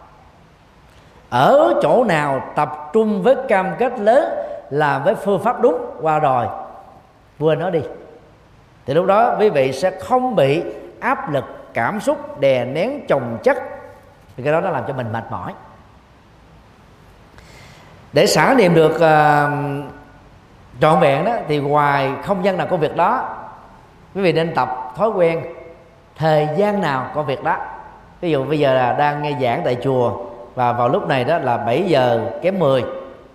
Ở chỗ nào tập trung với cam kết lớn, làm với phương pháp đúng, qua rồi quên nó đi, thì lúc đó quý vị sẽ không bị áp lực cảm xúc đè nén chồng chất, thì cái đó nó làm cho mình mệt mỏi. Để xả niệm được uh, trọn vẹn đó, thì ngoài không gian nào công việc đó, quý vị nên tập thói quen thời gian nào công việc đó. Ví dụ bây giờ là đang nghe giảng tại chùa, và vào lúc này đó là bảy giờ kém mười,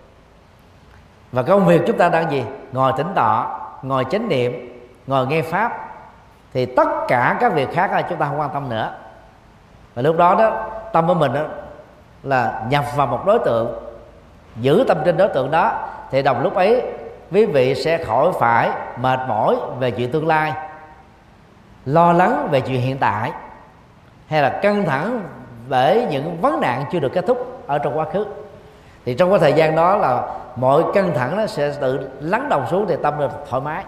và công việc chúng ta đang gì? Ngồi tĩnh tọa, ngồi chánh niệm, ngồi nghe pháp, thì tất cả các việc khác là chúng ta không quan tâm nữa. Và lúc đó đó tâm của mình đó là nhập vào một đối tượng, giữ tâm trên đối tượng đó, thì đồng lúc ấy quý vị sẽ khỏi phải mệt mỏi về chuyện tương lai, lo lắng về chuyện hiện tại, hay là căng thẳng bởi những vấn nạn chưa được kết thúc ở trong quá khứ. Thì trong cái thời gian đó là mọi căng thẳng nó sẽ tự lắng đồng xuống, thì tâm được thoải mái.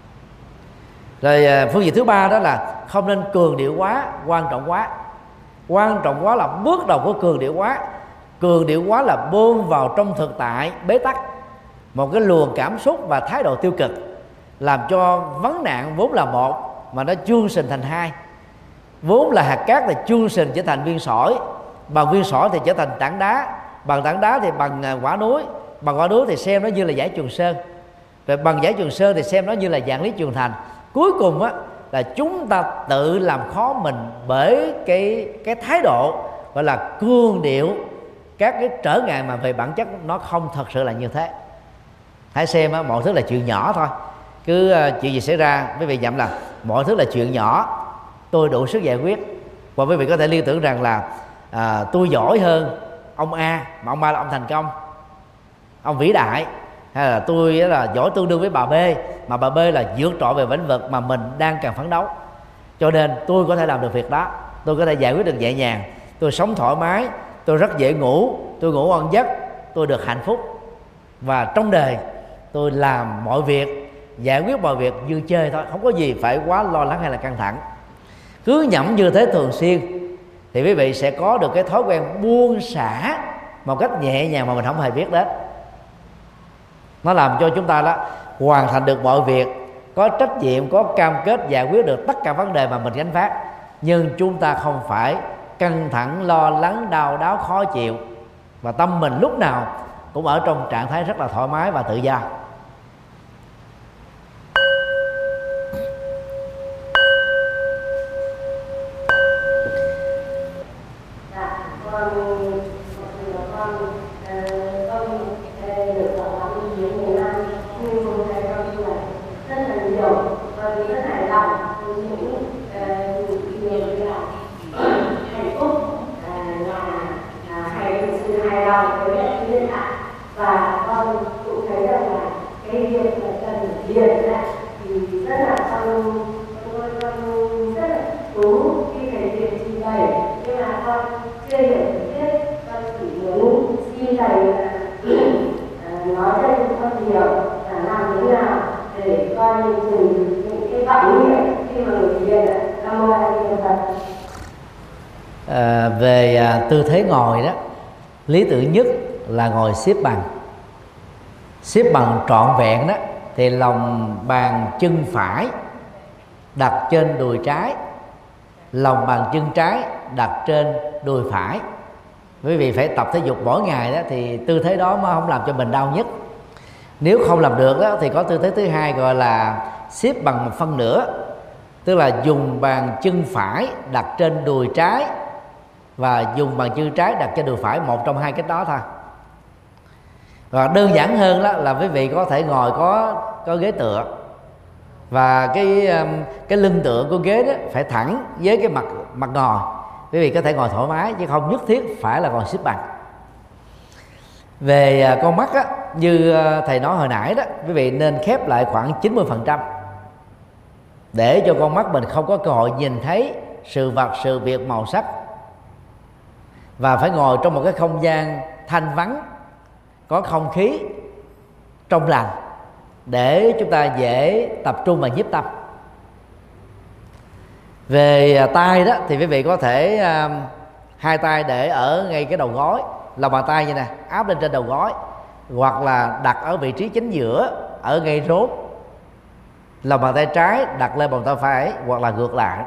Rồi phương diện thứ ba đó là không nên cường điệu quá, quan trọng quá. Quan trọng quá là bước đầu của cường điệu quá. Cường điệu quá là bơm vào trong thực tại bế tắc một cái luồng cảm xúc và thái độ tiêu cực, làm cho vấn nạn vốn là một mà nó chương sinh thành hai. Vốn là hạt cát thì chương sinh trở thành viên sỏi, bằng viên sỏi thì trở thành tảng đá, bằng tảng đá thì bằng quả núi, bằng quả núi thì xem nó như là dãy Trường Sơn, rồi bằng dãy Trường Sơn thì xem nó như là vạn lý trường thành. Cuối cùng á là chúng ta tự làm khó mình bởi cái cái thái độ gọi là cương điệu các cái trở ngại mà về bản chất nó không thật sự là như thế. Hãy xem á, mọi thứ là chuyện nhỏ thôi, cứ uh, chuyện gì xảy ra quý vị nhậm là mọi thứ là chuyện nhỏ, tôi đủ sức giải quyết. Và quý vị có thể liên tưởng rằng là à, tôi giỏi hơn ông A, mà ông A là ông thành công, ông vĩ đại, hay là tôi là giỏi tương đương với bà B, mà bà B là vượt trội về lĩnh vực mà mình đang cần phấn đấu, cho nên tôi có thể làm được việc đó, tôi có thể giải quyết được nhẹ nhàng, tôi sống thoải mái, tôi rất dễ ngủ, tôi ngủ ngon giấc, tôi được hạnh phúc, và trong đời tôi làm mọi việc, giải quyết mọi việc như chơi thôi, không có gì phải quá lo lắng hay là căng thẳng. Cứ nhẩm như thế thường xuyên thì quý vị sẽ có được cái thói quen buông xả một cách nhẹ nhàng mà mình không hề biết đến. Nó làm cho chúng ta đó hoàn thành được mọi việc, có trách nhiệm, có cam kết giải quyết được tất cả vấn đề mà mình gánh vác, nhưng chúng ta không phải căng thẳng, lo lắng, đau đáu, khó chịu, và tâm mình lúc nào cũng ở trong trạng thái rất là thoải mái và tự do. con con được ở làm việc miền Nam nhưng một ngày con đi làm rất là nhiều và rất hài lòng với những điều như là hạnh phúc là hài sự hài lòng với lại hiện tại, và con cũng thấy rằng là cái việc là cần thiền ra thì rất là con con con rất là đúng khi thầy thiền trình bày, nhưng mà con chưa hiểu được hết, con chỉ muốn xin thầy nói cho con hiểu là làm thế nào để coi như những cái vọng niệm khi mà người thiền là mô a di đà Phật. À, về à, tư thế ngồi đó, lý tưởng nhất là ngồi xếp bằng. Xếp bằng trọn vẹn đó thì lòng bàn chân phải đặt trên đùi trái, lòng bàn chân trái đặt trên đùi phải. Quý vị phải tập thể dục mỗi ngày đó thì tư thế đó mới không làm cho mình đau nhất. Nếu không làm được đó, thì có tư thế thứ hai gọi là xếp bằng một phân nửa, tức là dùng bàn chân phải đặt trên đùi trái và dùng bàn chân trái đặt trên đùi phải, một trong hai cái đó thôi. Và đơn giản hơn đó là quý vị có thể ngồi có có ghế tựa, và cái cái lưng tựa của ghế đó phải thẳng với cái mặt mặt ngồi. Quý vị có thể ngồi thoải mái chứ không nhất thiết phải là ngồi xếp bằng. Về con mắt á, như thầy nói hồi nãy đó, quý vị nên khép lại khoảng chín mươi phần trăm để cho con mắt mình không có cơ hội nhìn thấy sự vật, sự việc, màu sắc, và phải ngồi trong một cái không gian thanh vắng, có không khí trong lành để chúng ta dễ tập trung và nhiếp tâm. Về tay đó thì quý vị có thể uh, hai tay để ở ngay cái đầu gối, lòng bàn tay như nè áp lên trên đầu gối, hoặc là đặt ở vị trí chính giữa ở ngay rốt, lòng bàn tay trái đặt lên bàn tay phải, hoặc là ngược lại.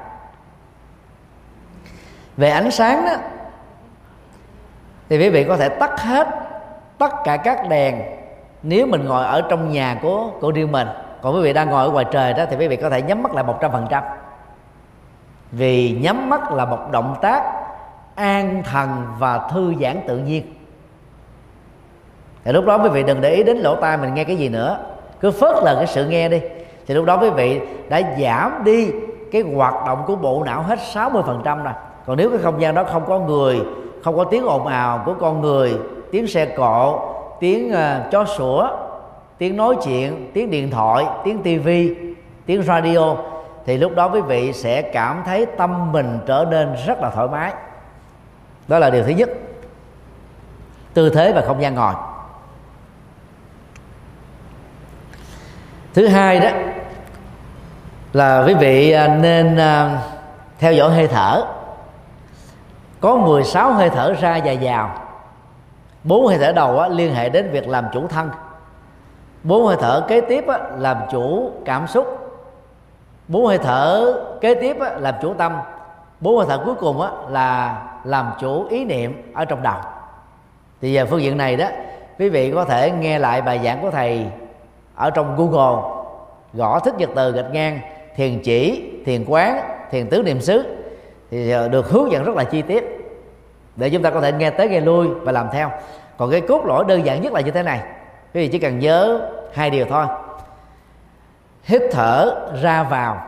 Về ánh sáng đó thì quý vị có thể tắt hết tất cả các đèn nếu mình ngồi ở trong nhà của của riêng mình. Còn quý vị đang ngồi ở ngoài trời đó thì quý vị có thể nhắm mắt lại một trăm phần trăm, vì nhắm mắt là một động tác an thần và thư giãn tự nhiên. Thì lúc đó quý vị đừng để ý đến lỗ tai mình nghe cái gì nữa, cứ phớt lờ cái sự nghe đi, thì lúc đó quý vị đã giảm đi cái hoạt động của bộ não hết sáu mươi phần trăm rồi. Còn nếu cái không gian đó không có người, không có tiếng ồn ào của con người, tiếng xe cộ, tiếng uh, chó sủa, tiếng nói chuyện, tiếng điện thoại, tiếng tivi, tiếng radio, thì lúc đó quý vị sẽ cảm thấy tâm mình trở nên rất là thoải mái. Đó là điều thứ nhất, tư thế và không gian ngồi. Thứ hai đó là quý vị nên uh, theo dõi hơi thở. Có mười sáu hơi thở ra và vào. Bốn hơi thở đầu á, liên hệ đến việc làm chủ thân. Bốn hơi thở kế tiếp á, làm chủ cảm xúc. Bốn hơi thở kế tiếp á, làm chủ tâm. Bốn hơi thở cuối cùng á, là làm chủ ý niệm ở trong đầu. Thì về phương diện này đó, quý vị có thể nghe lại bài giảng của thầy ở trong Google, gõ thích nhật từ gạch ngang thiền chỉ, thiền quán, thiền tứ niệm xứ, thì được hướng dẫn rất là chi tiết để chúng ta có thể nghe tới nghe lui và làm theo. Còn cái cốt lõi đơn giản nhất là như thế này, quý vị chỉ cần nhớ hai điều thôi: hít thở ra vào,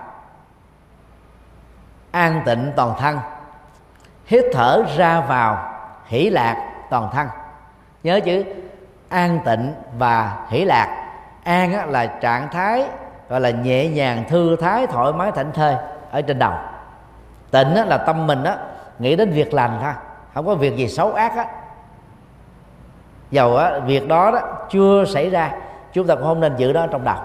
an tịnh toàn thân; hít thở ra vào, hỷ lạc toàn thân. Nhớ chữ an tịnh và hỷ lạc. An á, là trạng thái gọi là nhẹ nhàng, thư thái, thoải mái, thảnh thơi ở trên đầu. Tịnh á, là tâm mình á, nghĩ đến việc lành thôi, không có việc gì xấu ác á. Dầu á, việc đó, đó chưa xảy ra, chúng ta cũng không nên giữ đó trong đầu.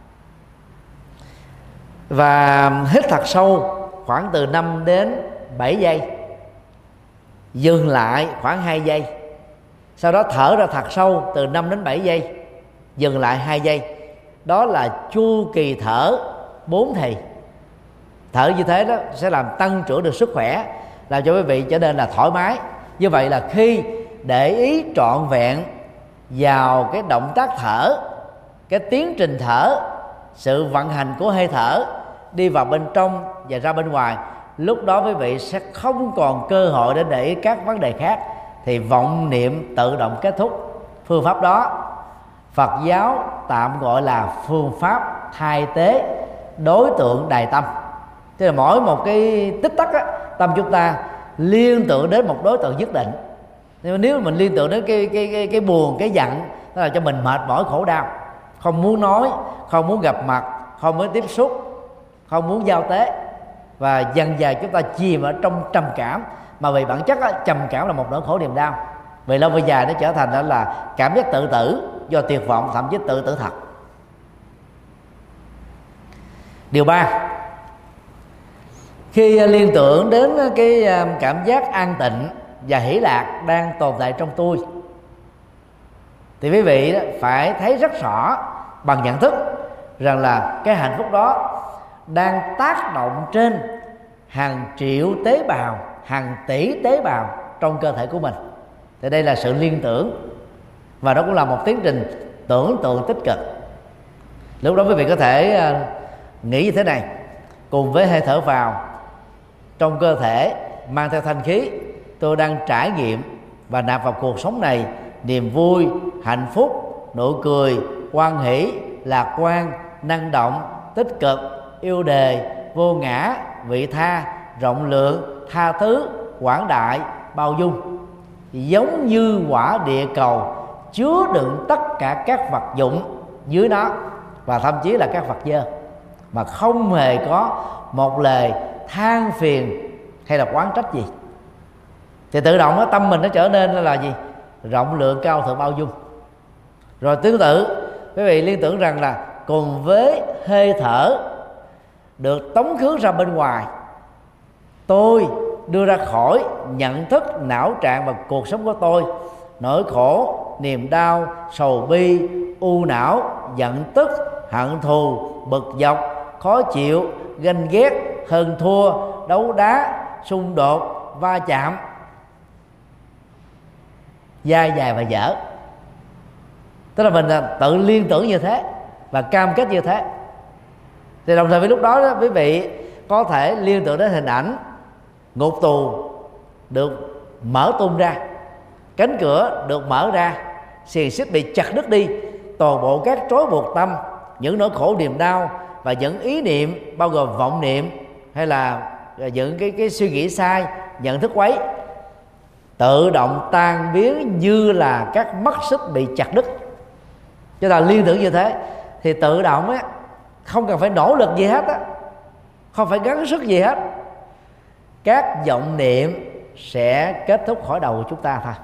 Và hít thật sâu khoảng từ năm đến bảy giây, dừng lại khoảng hai giây, sau đó thở ra thật sâu từ năm đến bảy giây, dừng lại hai giây. Đó là chu kỳ thở bốn thì. Thở như thế đó sẽ làm tăng trưởng được sức khỏe, làm cho quý vị trở nên là thoải mái. Như vậy là khi để ý trọn vẹn vào cái động tác thở, cái tiến trình thở, sự vận hành của hơi thở đi vào bên trong và ra bên ngoài, lúc đó quý vị sẽ không còn cơ hội để để ý các vấn đề khác, thì vọng niệm tự động kết thúc. Phương pháp đó Phật giáo tạm gọi là phương pháp thay thế đối tượng đài tâm. Tức là mỗi một cái tích tắc á, tâm chúng ta liên tưởng đến một đối tượng nhất định. Nhưng nếu mình liên tưởng đến cái cái cái cái buồn, cái giận, đó là cho mình mệt mỏi khổ đau, không muốn nói, không muốn gặp mặt, không muốn tiếp xúc, không muốn giao tế, và dần dần chúng ta chìm ở trong trầm cảm. Mà vì bản chất á, trầm cảm là một nỗi khổ niềm đau. Về lâu về dài nó trở thành đó là cảm giác tự tử do tuyệt vọng, thậm chí tự tử thật. Điều ba, khi liên tưởng đến cái cảm giác an tịnh và hỷ lạc đang tồn tại trong tôi, thì quý vị phải thấy rất rõ bằng nhận thức rằng là cái hạnh phúc đó đang tác động trên hàng triệu tế bào, hàng tỷ tế bào trong cơ thể của mình. Thì đây là sự liên tưởng, và đó cũng là một tiến trình tưởng tượng tích cực. Lúc đó quý vị có thể nghĩ như thế này: cùng với hơi thở vào trong cơ thể mang theo thanh khí, tôi đang trải nghiệm và nạp vào cuộc sống này niềm vui, hạnh phúc, nụ cười, hoan hỷ, lạc quan, năng động, tích cực, yêu đề, vô ngã, vị tha, rộng lượng, tha thứ, quảng đại, bao dung. Giống như quả địa cầu chứa đựng tất cả các vật dụng dưới nó, và thậm chí là các vật dơ, mà không hề có một lời than phiền hay là oán trách gì. Thì tự động đó, tâm mình nó trở nên là gì? Rộng lượng, cao thượng, bao dung. Rồi tương tự, quý vị liên tưởng rằng là cùng với hơi thở được tống khứ ra bên ngoài, tôi đưa ra khỏi nhận thức não trạng và cuộc sống của tôi, nỗi khổ, niềm đau, sầu bi, u não, giận tức, hận thù, bực dọc, khó chịu, ganh ghét, hơn thua, đấu đá, xung đột, va chạm, dai dài và dở. Tức là mình tự liên tưởng như thế và cam kết như thế. Thì đồng thời với lúc đó, đó quý vị có thể liên tưởng đến hình ảnh ngục tù được mở tung ra, cánh cửa được mở ra, xiềng xích bị chặt đứt đi, toàn bộ các trói buộc tâm, những nỗi khổ niềm đau và những ý niệm bao gồm vọng niệm hay là những cái cái suy nghĩ sai, nhận thức quấy, tự động tan biến như là các mắt xích bị chặt đứt. Chúng ta liên tưởng như thế thì tự động á, không cần phải nỗ lực gì hết á, không phải gắng sức gì hết, các vọng niệm sẽ kết thúc khỏi đầu của chúng ta thôi.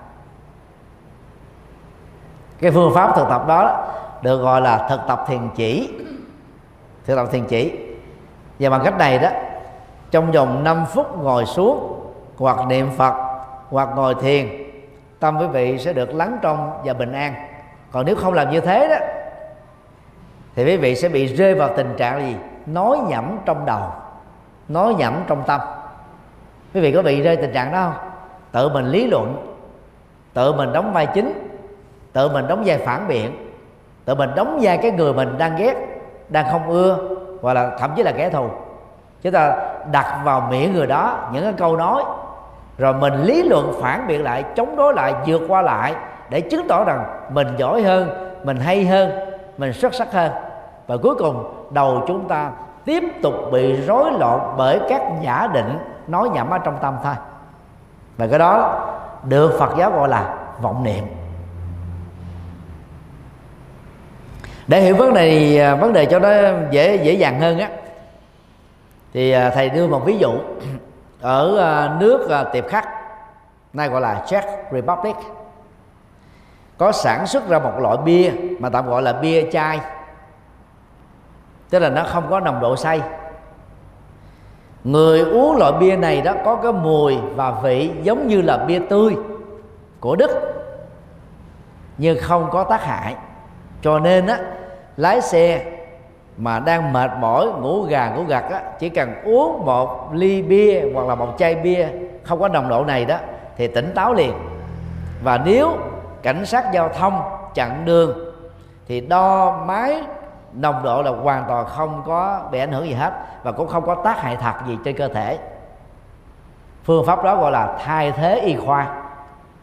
Cái phương pháp thực tập đó được gọi là thực tập thiền chỉ. Thực tập thiền chỉ và bằng cách này đó, trong vòng năm phút ngồi xuống hoặc niệm Phật hoặc ngồi thiền, tâm quý vị sẽ được lắng trong và bình an. Còn nếu không làm như thế đó thì quý vị sẽ bị rơi vào tình trạng là gì? Nói nhẩm trong đầu, nói nhẩm trong tâm. Quý vị có bị rơi tình trạng đó không? Tự mình lý luận, tự mình đóng vai chính, tự mình đóng vai phản biện, tự mình đóng vai cái người mình đang ghét, đang không ưa, hoặc là thậm chí là kẻ thù. Chúng ta đặt vào miệng người đó những cái câu nói, rồi mình lý luận phản biện lại, chống đối lại, vượt qua lại để chứng tỏ rằng mình giỏi hơn, mình hay hơn, mình xuất sắc hơn. Và cuối cùng đầu chúng ta tiếp tục bị rối loạn bởi các giả định nói nhẩm ở trong tâm thôi. Và cái đó được Phật giáo gọi là vọng niệm. Để hiểu vấn đề vấn đề cho nó dễ dễ dàng hơn á, thì thầy đưa một ví dụ. Ở nước Tiệp Khắc, nay gọi là Czech Republic, có sản xuất ra một loại bia mà tạm gọi là bia chai, tức là nó không có nồng độ say. Người uống loại bia này đó có cái mùi và vị giống như là bia tươi của Đức, nhưng không có tác hại. Cho nên á, lái xe mà đang mệt mỏi, ngủ gà ngủ gật á, chỉ cần uống một ly bia hoặc là một chai bia không có nồng độ này đó thì tỉnh táo liền. Và nếu cảnh sát giao thông chặn đường thì đo máy nồng độ là hoàn toàn không có bị ảnh hưởng gì hết, và cũng không có tác hại thật gì trên cơ thể. Phương pháp đó gọi là thay thế y khoa.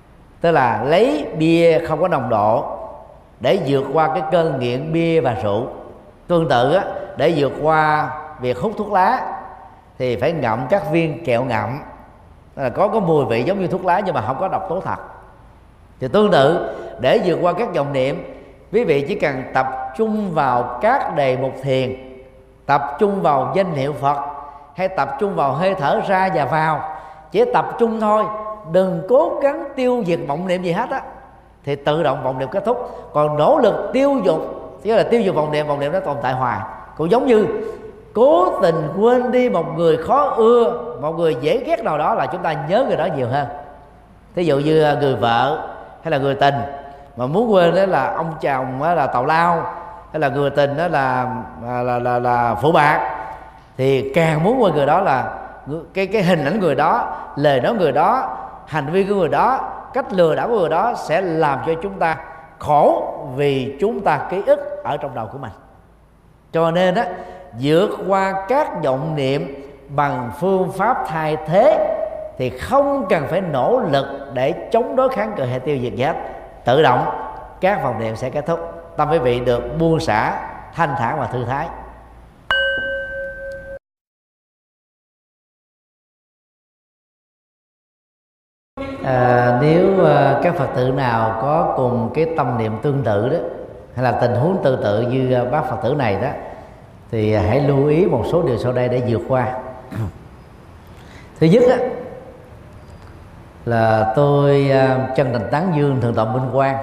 tức là lấy bia không có nồng độ để vượt qua cái cơn nghiện bia và rượu. Tương tự á, để vượt qua việc hút thuốc lá thì phải ngậm các viên kẹo ngậm, là có có mùi vị giống như thuốc lá nhưng mà không có độc tố thật. Thì tương tự, để vượt qua các vọng niệm, quý vị chỉ cần tập trung vào các đề mục thiền, tập trung vào danh hiệu Phật, hay tập trung vào hơi thở ra và vào, chỉ tập trung thôi, đừng cố gắng tiêu diệt vọng niệm gì hết á, thì tự động vọng niệm kết thúc. Còn nỗ lực tiêu dục, tức là tiêu diệt vọng niệm, vọng niệm nó tồn tại hoài. Cũng giống như cố tình quên đi một người khó ưa, một người dễ ghét nào đó, là chúng ta nhớ người đó nhiều hơn. Thí dụ như người vợ hay là người tình mà muốn quên đó là ông chồng đó là tào lao, hay là người tình đó là là là, là, là phụ bạc, thì càng muốn quên người đó là cái cái hình ảnh người đó, lời nói người đó, hành vi của người đó, cách lừa đảo của người đó sẽ làm cho chúng ta khổ, vì chúng ta ký ức ở trong đầu của mình. Cho nên á, vượt qua các vọng niệm bằng phương pháp thay thế thì không cần phải nỗ lực để chống đối kháng cự hay tiêu diệt gì hết, tự động các vọng niệm sẽ kết thúc. Tâm quý vị được buông xả, thanh thản và thư thái. À, nếu uh, các Phật tử nào có cùng cái tâm niệm tương tự đó, hay là tình huống tương tự như uh, bác Phật tử này đó, thì uh, hãy lưu ý một số điều sau đây để vượt qua. Thứ nhất á, là tôi uh, chân thành tán dương Thượng tọa Minh Quang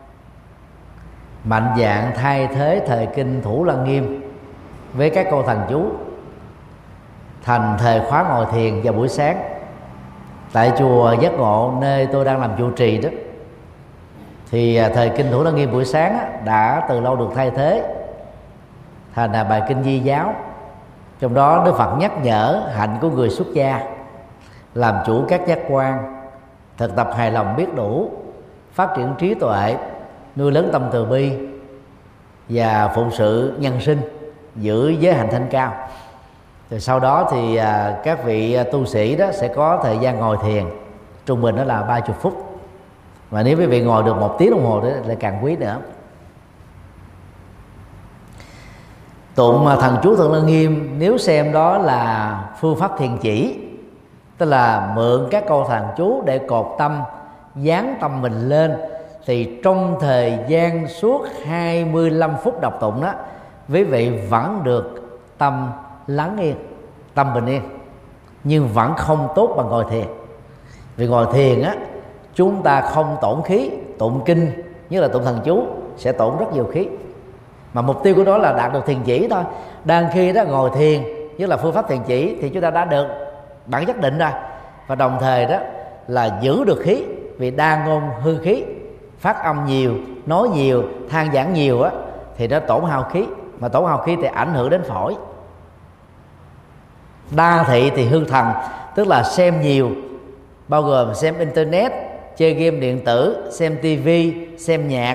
mạnh dạn thay thế thời kinh Thủ Lăng Nghiêm với các câu thần chú thành thời khóa ngồi thiền vào buổi sáng tại chùa Giác Ngộ, nơi tôi đang làm trụ trì đó. Thì thời kinh Thủ Lăng Nghiêm buổi sáng á, đã từ lâu được thay thế thành là bài kinh Di Giáo. Trong đó Đức Phật nhắc nhở hạnh của người xuất gia: làm chủ các giác quan, thực tập hài lòng biết đủ, phát triển trí tuệ, nuôi lớn tâm từ bi và phụng sự nhân sinh, giữ giới hạnh thanh cao. Rồi sau đó thì à, các vị tu sĩ đó sẽ có thời gian ngồi thiền, trung bình đó là ba mươi phút. Và nếu quý vị ngồi được một tiếng đồng hồ đó là càng quý nữa. Tụng thần chú Thượng Lăng Nghiêm nếu xem đó là phương pháp thiền chỉ, tức là mượn các câu thần chú để cột tâm, dán tâm mình lên, thì trong thời gian suốt hai mươi lăm phút đọc tụng đó, quý vị vẫn được tâm lắng yên, tâm bình yên, nhưng vẫn không tốt bằng ngồi thiền. Vì ngồi thiền á, chúng ta không tổn khí, tụng kinh như là tụng thần chú sẽ tổn rất nhiều khí, mà mục tiêu của nó là đạt được thiền chỉ thôi. Đang khi đó ngồi thiền như là phương pháp thiền chỉ thì chúng ta đã được bản chất định rồi, và đồng thời đó là giữ được khí, vì đa ngôn hư khí, phát âm nhiều, nói nhiều, than giảng nhiều á, thì nó tổn hao khí, mà tổn hao khí thì ảnh hưởng đến phổi. Đa thị thì hư thần, tức là xem nhiều, bao gồm xem internet, chơi game điện tử, xem tivi, xem nhạc,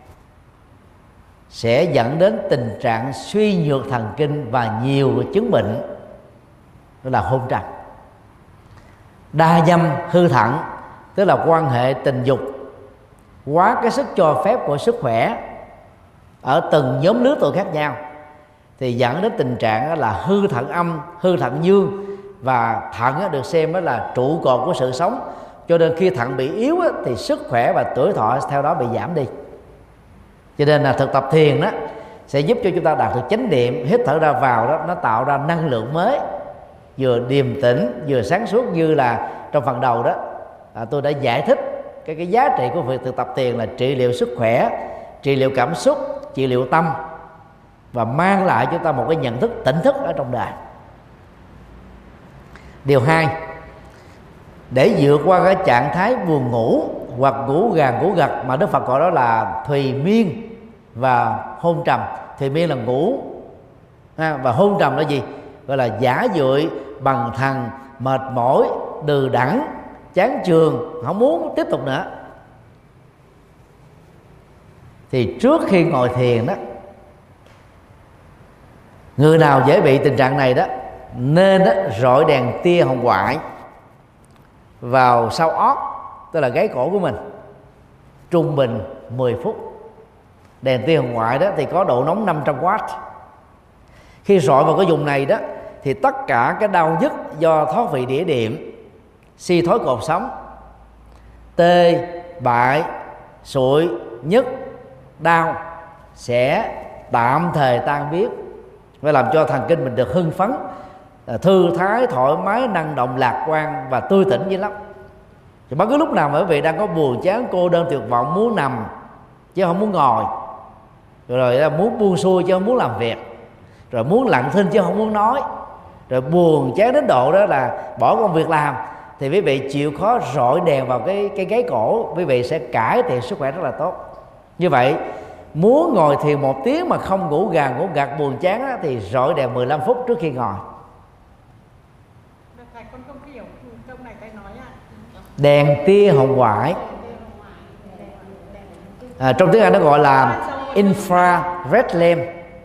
sẽ dẫn đến tình trạng suy nhược thần kinh và nhiều chứng bệnh, đó là hôn trầm. Đa dâm hư thận, tức là quan hệ tình dục quá cái sức cho phép của sức khỏe ở từng nhóm lứa tuổi khác nhau, thì dẫn đến tình trạng là hư thận âm, hư thận dương. Và thận được xem đó là trụ cột của sự sống, cho nên khi thận bị yếu thì sức khỏe và tuổi thọ theo đó bị giảm đi. Cho nên là thực tập thiền đó sẽ giúp cho chúng ta đạt được chánh niệm. Hít thở ra vào đó, nó tạo ra năng lượng mới, vừa điềm tĩnh vừa sáng suốt. Như là trong phần đầu đó à, tôi đã giải thích cái, cái giá trị của việc thực tập thiền là trị liệu sức khỏe, trị liệu cảm xúc, trị liệu tâm, và mang lại cho ta một cái nhận thức tỉnh thức ở trong đời. Điều hai, để vượt qua cái trạng thái buồn ngủ hoặc ngủ gà ngủ gật mà Đức Phật gọi đó là thùy miên và hôn trầm. Thùy miên là ngủ, và hôn trầm là gì? Gọi là giả dưỡi, bằng thần, mệt mỏi, đừ đẫn, chán chường, không muốn tiếp tục nữa. Thì trước khi ngồi thiền đó, người nào dễ bị tình trạng này đó nên đó, rọi đèn tia hồng ngoại vào sau ót, tức là gáy cổ của mình, trung bình mười phút. Đèn tia hồng ngoại đó thì có độ nóng năm trăm oát. Khi rọi vào cái vùng này đó thì tất cả cái đau nhức do thoát vị đĩa điểm, suy thoái cột sống, tê, bại, sụi, nhức, đau sẽ tạm thời tan biến và làm cho thần kinh mình được hưng phấn, thư thái, thoải mái, năng động, lạc quan và tươi tỉnh dữ lắm. Thì bất cứ lúc nào mà quý vị đang có buồn chán, cô đơn, tuyệt vọng, muốn nằm chứ không muốn ngồi, rồi là muốn buông xuôi chứ không muốn làm việc, rồi muốn lặng thinh chứ không muốn nói, rồi buồn chán đến độ đó là bỏ công việc làm, thì quý vị chịu khó rọi đèn vào cái cái gáy cổ, quý vị sẽ cải thiện sức khỏe rất là tốt. Như vậy muốn ngồi thiền một tiếng mà không ngủ gà ngủ gật buồn chán á, thì rọi đèn mười lăm phút trước khi ngồi. Con không hiểu câu này cái nói à. Đèn tia hồng ngoại, à, trong tiếng Anh nó gọi là infrared lamp.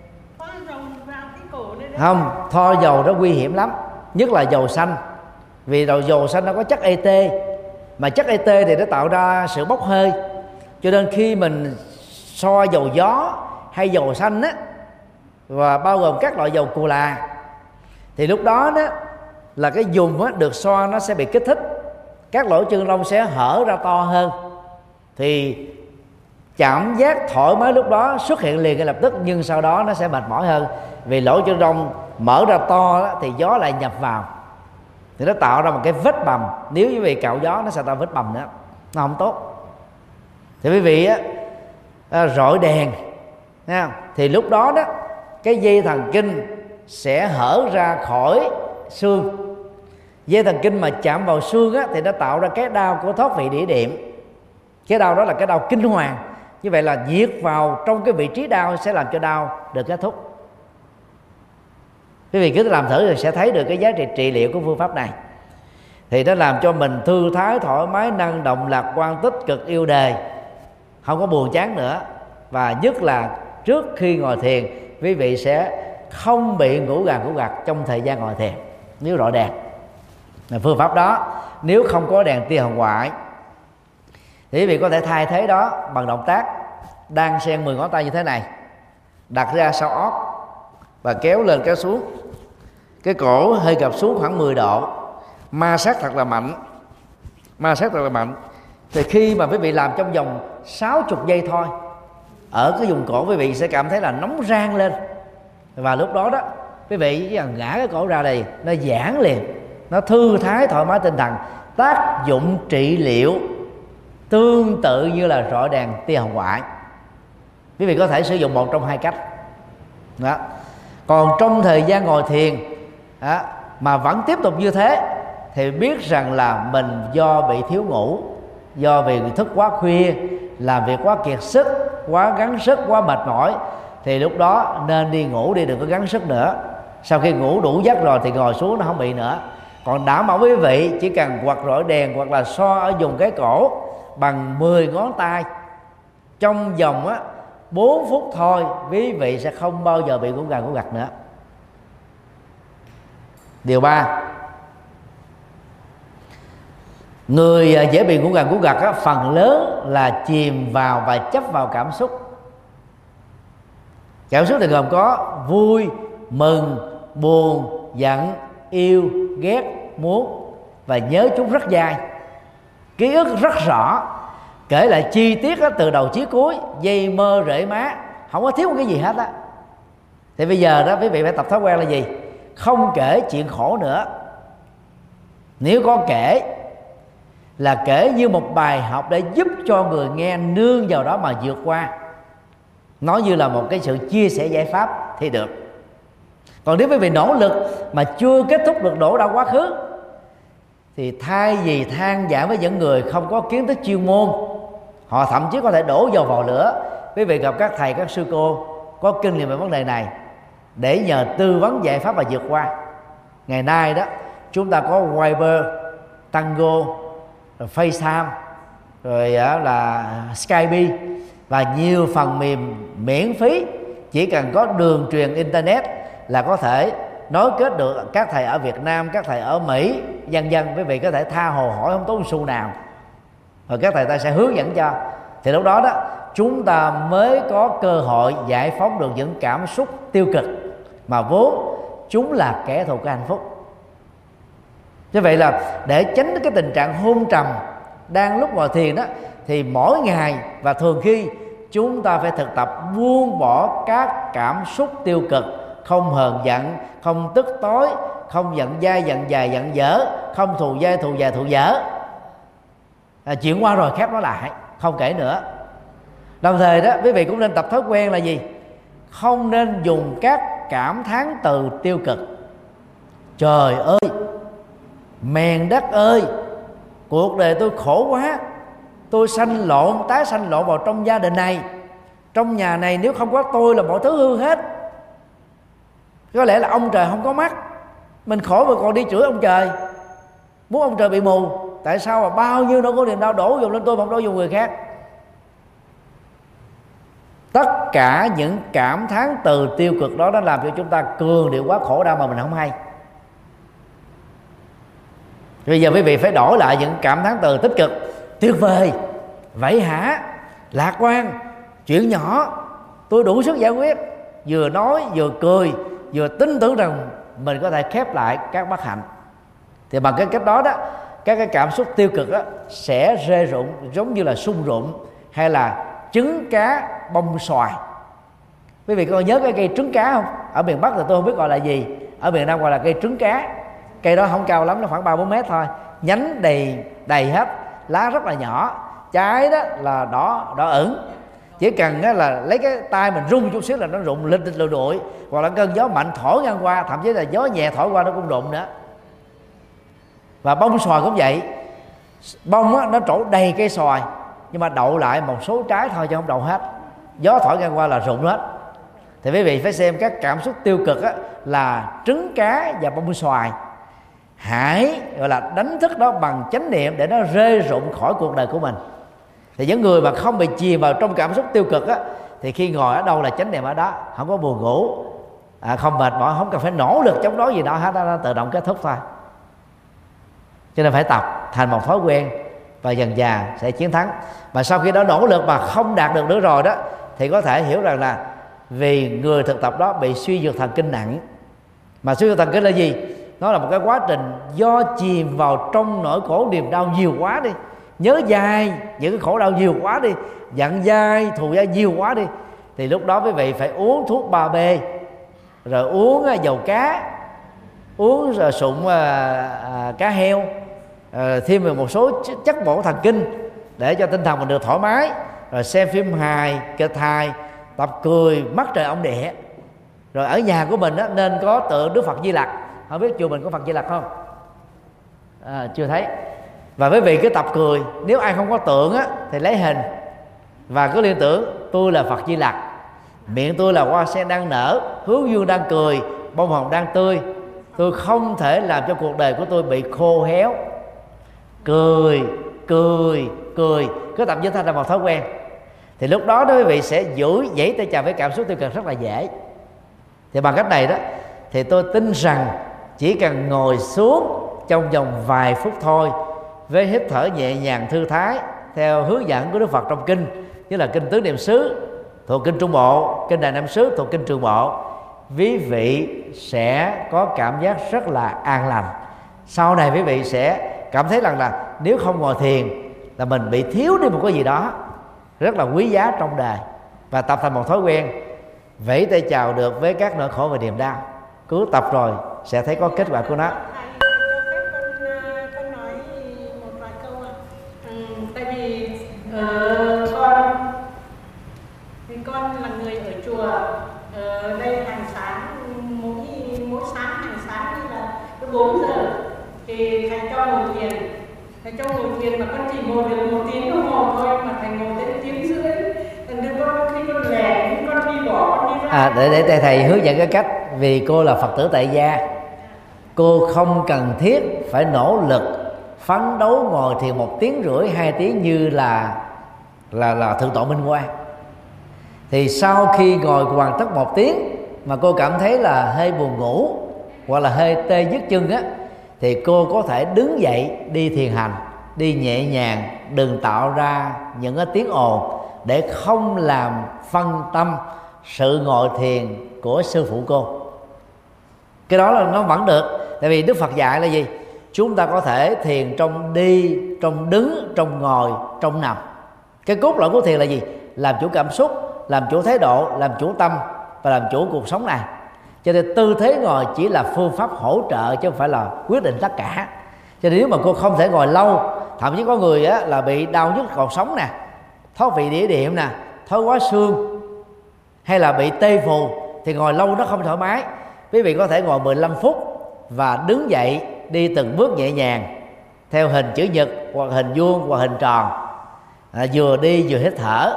Không, thoa dầu nó nguy hiểm lắm, nhất là dầu xanh, vì đầu dầu xanh nó có chất e tê, mà chất e tê thì nó tạo ra sự bốc hơi, cho nên khi mình soi dầu gió hay dầu xanh á, và bao gồm các loại dầu cù là, thì lúc đó đó là cái vùng á, được soi nó sẽ bị kích thích, các lỗ chân lông sẽ hở ra to hơn, thì cảm giác thoải mái lúc đó xuất hiện liền ngay lập tức, nhưng sau đó nó sẽ mệt mỏi hơn, vì lỗ chân lông mở ra to đó, thì gió lại nhập vào, thì nó tạo ra một cái vết bầm. Nếu quý vị cạo gió nó sẽ tạo vết bầm nữa, nó không tốt. Thì quý vị á, rọi đèn nha, thì lúc đó đó cái dây thần kinh sẽ hở ra khỏi xương. Dây thần kinh mà chạm vào xương á, thì nó tạo ra cái đau của thoát vị đĩa điểm. Cái đau đó là cái đau kinh hoàng. Như vậy là nhiệt vào trong cái vị trí đau sẽ làm cho đau được kết thúc. Quý vị cứ làm thử rồi sẽ thấy được cái giá trị trị liệu của phương pháp này. Thì nó làm cho mình thư thái, thoải mái, năng động, lạc quan, tích cực, yêu đời, không có buồn chán nữa. Và nhất là trước khi ngồi thiền, quý vị sẽ không bị ngủ gà ngủ gật trong thời gian ngồi thiền nếu rọi đèn. Phương pháp đó nếu không có đèn tia hồng ngoại thì quý vị có thể thay thế đó bằng động tác đan xen mười ngón tay như thế này, đặt ra sau ót và kéo lên kéo xuống, cái cổ hơi gập xuống khoảng mười độ, ma sát thật là mạnh, ma sát thật là mạnh. Thì khi mà quý vị làm trong vòng sáu mươi giây thôi, ở cái vùng cổ quý vị sẽ cảm thấy là nóng rang lên, và lúc đó đó quý vị chỉ cần ngã cái cổ ra đây, nó giãn liền, nó thư thái thoải mái tinh thần. Tác dụng trị liệu tương tự như là rọi đèn tia hồng ngoại. Quý vị có thể sử dụng một trong hai cách đó. Còn trong thời gian ngồi thiền đó, mà vẫn tiếp tục như thế, thì biết rằng là mình do bị thiếu ngủ, do vì thức quá khuya, làm việc quá kiệt sức, quá gắng sức, quá mệt mỏi, thì lúc đó nên đi ngủ đi, đừng có gắng sức nữa. Sau khi ngủ đủ giấc rồi thì ngồi xuống nó không bị nữa. Còn đảm bảo quý vị chỉ cần quạt rọi đèn hoặc là so ở vùng cái cổ bằng mười ngón tay trong vòng á bốn phút thôi, quý vị sẽ không bao giờ bị ngủ gà ngủ gật nữa. Điều ba, người dễ bị ngủ gà ngủ gật á, phần lớn là chìm vào và chấp vào cảm xúc. Cảm xúc thì gồm có vui, mừng, buồn, giận, yêu, ghét, muốn, và nhớ chúng rất dai, ký ức rất rõ, kể lại chi tiết đó, từ đầu chí cuối, dây mơ rễ má, không có thiếu một cái gì hết á. Thì bây giờ đó quý vị phải tập thói quen là gì? Không kể chuyện khổ nữa. Nếu có kể là kể như một bài học để giúp cho người nghe nương vào đó mà vượt qua, nói như là một cái sự chia sẻ giải pháp thì được. Còn nếu quý vị nỗ lực mà chưa kết thúc được nỗi đau quá khứ, thì thay vì than vãn với những người không có kiến thức chuyên môn, họ thậm chí có thể đổ dầu vào lửa. Quý vị gặp các thầy, các sư cô có kinh nghiệm về vấn đề này để nhờ tư vấn giải pháp và vượt qua. Ngày nay đó chúng ta có Viber, Tango, rồi FaceTime, rồi là Skype và nhiều phần mềm miễn phí. Chỉ cần có đường truyền internet là có thể nối kết được các thầy ở Việt Nam, các thầy ở Mỹ, vân vân. Quý vị có thể tha hồ hỏi không tốn xu nào, rồi các thầy ta sẽ hướng dẫn cho. thì lúc đó đó chúng ta mới có cơ hội giải phóng được những cảm xúc tiêu cực mà vốn chúng là kẻ thù của hạnh phúc. Như vậy là để tránh cái tình trạng hôn trầm đang lúc ngồi thiền đó, thì mỗi ngày và thường khi chúng ta phải thực tập buông bỏ các cảm xúc tiêu cực, không hờn giận, không tức tối, không giận dai giận dài giận dở, không thù dai thù dài thù dở. À, chuyện qua rồi khép nó lại, không kể nữa. Đồng thời đó quý vị cũng nên tập thói quen là gì? Không nên dùng các cảm thán từ tiêu cực. Trời ơi, mèn đất ơi, cuộc đời tôi khổ quá, tôi sanh lộn tái sanh lộn vào trong gia đình này, trong nhà này nếu không có tôi là mọi thứ hư hết. Có lẽ là ông trời không có mắt, mình khổ mà còn đi chửi ông trời, muốn ông trời bị mù. Tại sao mà bao nhiêu nỗi khổ niềm đau đổ dồn lên tôi mà không đổ dồn người khác? Tất cả những cảm thán từ tiêu cực đó nó làm cho chúng ta cường điệu quá khổ đau mà mình không hay. Bây giờ quý vị phải đổi lại những cảm thán từ tích cực, tuyệt vời, vậy hả, lạc quan, chuyện nhỏ, tôi đủ sức giải quyết. Vừa nói vừa cười, vừa tin tưởng rằng mình có thể khép lại các bất hạnh. Thì bằng cái cách đó đó, các cái cảm xúc tiêu cực đó sẽ rơi rụng, giống như là sung rụng hay là trứng cá bông xoài. Quý vị có nhớ cái cây trứng cá không? Ở miền Bắc thì tôi không biết gọi là gì, ở miền Nam gọi là cây trứng cá. Cây đó không cao lắm, nó khoảng ba bốn mét thôi, nhánh đầy đầy hết, lá rất là nhỏ, trái đó là đỏ đỏ ửng. Chỉ cần là lấy cái tay mình rung chút xíu là nó rụng lên lên lùi đuổi, hoặc là cơn gió mạnh thổi ngang qua, thậm chí là gió nhẹ thổi qua nó cũng rụng nữa. Và bông xoài cũng vậy, bông á, nó trổ đầy cây xoài, nhưng mà đậu lại một số trái thôi chứ không đậu hết, gió thổi ngang qua là rụng hết. Thì quý vị phải xem các cảm xúc tiêu cực á, là trứng cá và bông xoài. Hãy gọi là đánh thức nó bằng chánh niệm để nó rơi rụng khỏi cuộc đời của mình. Thì những người mà không bị chìm vào trong cảm xúc tiêu cực á, thì khi ngồi ở đâu là chánh niệm ở đó, không có buồn ngủ, à, không mệt mỏi, không cần phải nỗ lực chống đối gì đó hết, nó tự động kết thúc thôi. Cho nên phải tập thành một thói quen và dần dà sẽ chiến thắng. Và sau khi đó nỗ lực mà không đạt được nữa rồi đó, thì có thể hiểu rằng là vì người thực tập đó bị suy nhược thần kinh nặng. Mà suy nhược thần kinh là gì? Nó là một cái quá trình do chìm vào trong nỗi khổ niềm đau nhiều quá đi, nhớ dai những cái khổ đau nhiều quá đi, giận dai thù dai nhiều quá đi, thì lúc đó quý vị phải uống thuốc ba B, rồi uống dầu cá, uống rồi sụn à, à, cá heo, à, thêm một số chất bổ thần kinh để cho tinh thần mình được thoải mái, rồi xem phim hài kịch hài, tập cười mắt trời ông địa. Rồi ở nhà của mình á, nên có tượng Đức Phật Di Lặc. Không biết chùa mình có Phật Di Lặc không? À, chưa thấy. Và quý vị cứ tập cười, nếu ai không có tượng á, thì lấy hình và cứ liên tưởng tôi là Phật Di Lặc, miệng tôi là hoa sen đang nở, hướng dương đang cười, bông hồng đang tươi, tôi không thể làm cho cuộc đời của tôi bị khô héo. Cười, cười, cười, cứ tập như thế là một thói quen. Thì lúc đó đó quý vị sẽ giữ dãy tay chào với cảm xúc tiêu cực rất là dễ. Thì bằng cách này đó, thì tôi tin rằng chỉ cần ngồi xuống trong vòng vài phút thôi, với hít thở nhẹ nhàng thư thái theo hướng dẫn của Đức Phật trong kinh, như là kinh Tứ Niệm xứ thuộc kinh Trung Bộ, kinh Đại Nam xứ thuộc kinh Trường Bộ, quý vị sẽ có cảm giác rất là an lành. Sau này quý vị sẽ cảm thấy rằng là nếu không ngồi thiền là mình bị thiếu đi một cái gì đó rất là quý giá trong đời, và tập thành một thói quen vẫy tay chào được với các nỗi khổ và niềm đau. Cứ tập rồi sẽ thấy có kết quả của nó. Thầy, con, con nói một vài câu ạ. Ừ, tại vì uh, con thì con là người ở chùa, ở đây hàng sáng, mỗi mỗi sáng hàng sáng như là bốn giờ thì thầy cho ngồi thiền. Thầy cho ngồi thiền mà con chỉ ngồi được một tiếng đồng hồ thôi, mà thầy ngồi đến tiếng rưỡi. Thành ra con khi con lẻ, con đi bỏ, con đi ra. À, để để thầy hướng dẫn cái cách. Vì cô là Phật tử tại gia, cô không cần thiết phải nỗ lực phấn đấu ngồi thiền một tiếng rưỡi, hai tiếng như là là là thượng tọa Minh Quang. Thì sau khi ngồi hoàn tất một tiếng mà cô cảm thấy là hơi buồn ngủ hoặc là hơi tê nhức chân á, thì cô có thể đứng dậy đi thiền hành đi nhẹ nhàng, đừng tạo ra những cái tiếng ồn để không làm phân tâm sự ngồi thiền của sư phụ cô. Cái đó là nó vẫn được, tại vì Đức Phật dạy là gì? Chúng ta có thể thiền trong đi, trong đứng, trong ngồi, trong nằm. Cái cốt lõi của thiền là gì? Làm chủ cảm xúc, làm chủ thái độ, làm chủ tâm và làm chủ cuộc sống này. Cho nên tư thế ngồi chỉ là phương pháp hỗ trợ chứ không phải là quyết định tất cả. Cho nên nếu mà cô không thể ngồi lâu, thậm chí có người á, là bị đau nhức cột sống nè, thoát vị đĩa đệm nè, thói quá xương, hay là bị tê phù, thì ngồi lâu nó không thoải mái. Quý vị có thể ngồi mười lăm phút và đứng dậy đi từng bước nhẹ nhàng theo hình chữ nhật hoặc hình vuông hoặc hình tròn, à, vừa đi vừa hít thở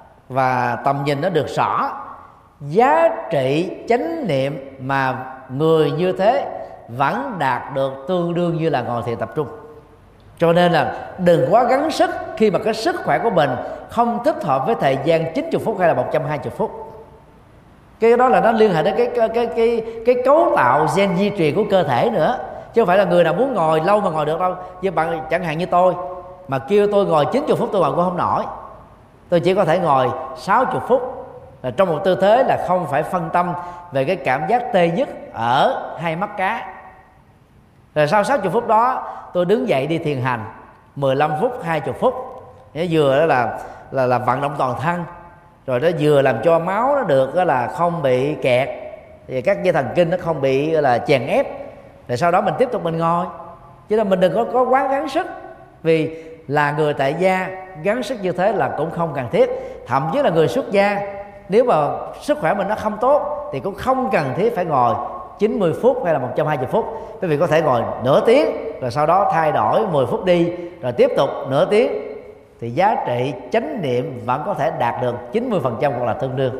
và tầm nhìn nó được rõ. Giá trị chánh niệm mà người như thế vẫn đạt được tương đương như là ngồi thiền tập trung. Cho nên là đừng quá gắng sức khi mà cái sức khỏe của mình không thích hợp với thời gian chín mươi phút hay là một trăm hai mươi phút. Cái đó là nó liên hệ đến cái cái cái cái, cái cấu tạo gen di truyền của cơ thể nữa, chứ không phải là người nào muốn ngồi lâu mà ngồi được đâu. Như bạn chẳng hạn như tôi mà kêu tôi ngồi chín mươi phút tôi ngồi cũng không nổi. Tôi chỉ có thể ngồi sáu mươi phút, là trong một tư thế là không phải phân tâm về cái cảm giác tê nhức ở hai mắt cá. Rồi sau sáu mươi phút đó tôi đứng dậy đi thiền hành mười lăm phút, hai mươi phút. Nó vừa đó là là là vận động toàn thân, rồi nó vừa làm cho máu nó được đó là không bị kẹt, thì các dây thần kinh nó không bị là chèn ép. Rồi sau đó mình tiếp tục mình ngồi, chứ là mình đừng có có quá gắng sức, vì là người tại gia gắng sức như thế là cũng không cần thiết. Thậm chí là người xuất gia, nếu mà sức khỏe mình nó không tốt thì cũng không cần thiết phải ngồi chín mươi phút hay là một trăm hai mươi phút. Quý vị có thể ngồi nửa tiếng rồi sau đó thay đổi mười phút đi, rồi tiếp tục nửa tiếng, thì giá trị chánh niệm vẫn có thể đạt được chín mươi phần trăm hoặc là tương đương.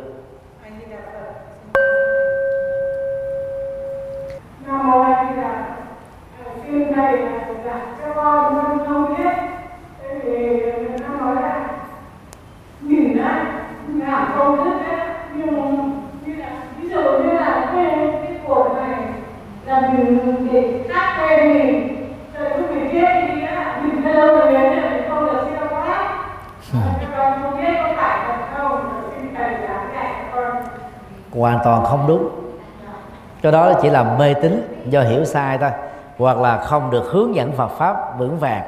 Nam mô A Di Đà. Phim này là cho con mình không biết, thì nó nói là nhìn á, làm công thức á, nhưng như là ví dụ như là cái cái cuộc này là mình để khác quen mình, rồi cứ mình biết đi á, mình theo rồi thì không được siêu quá. Con không biết có phải thật không, xin thầy giảng dạy con. Hoàn toàn không đúng. Cái đó chỉ là mê tín do hiểu sai thôi, hoặc là không được hướng dẫn Phật pháp vững vàng.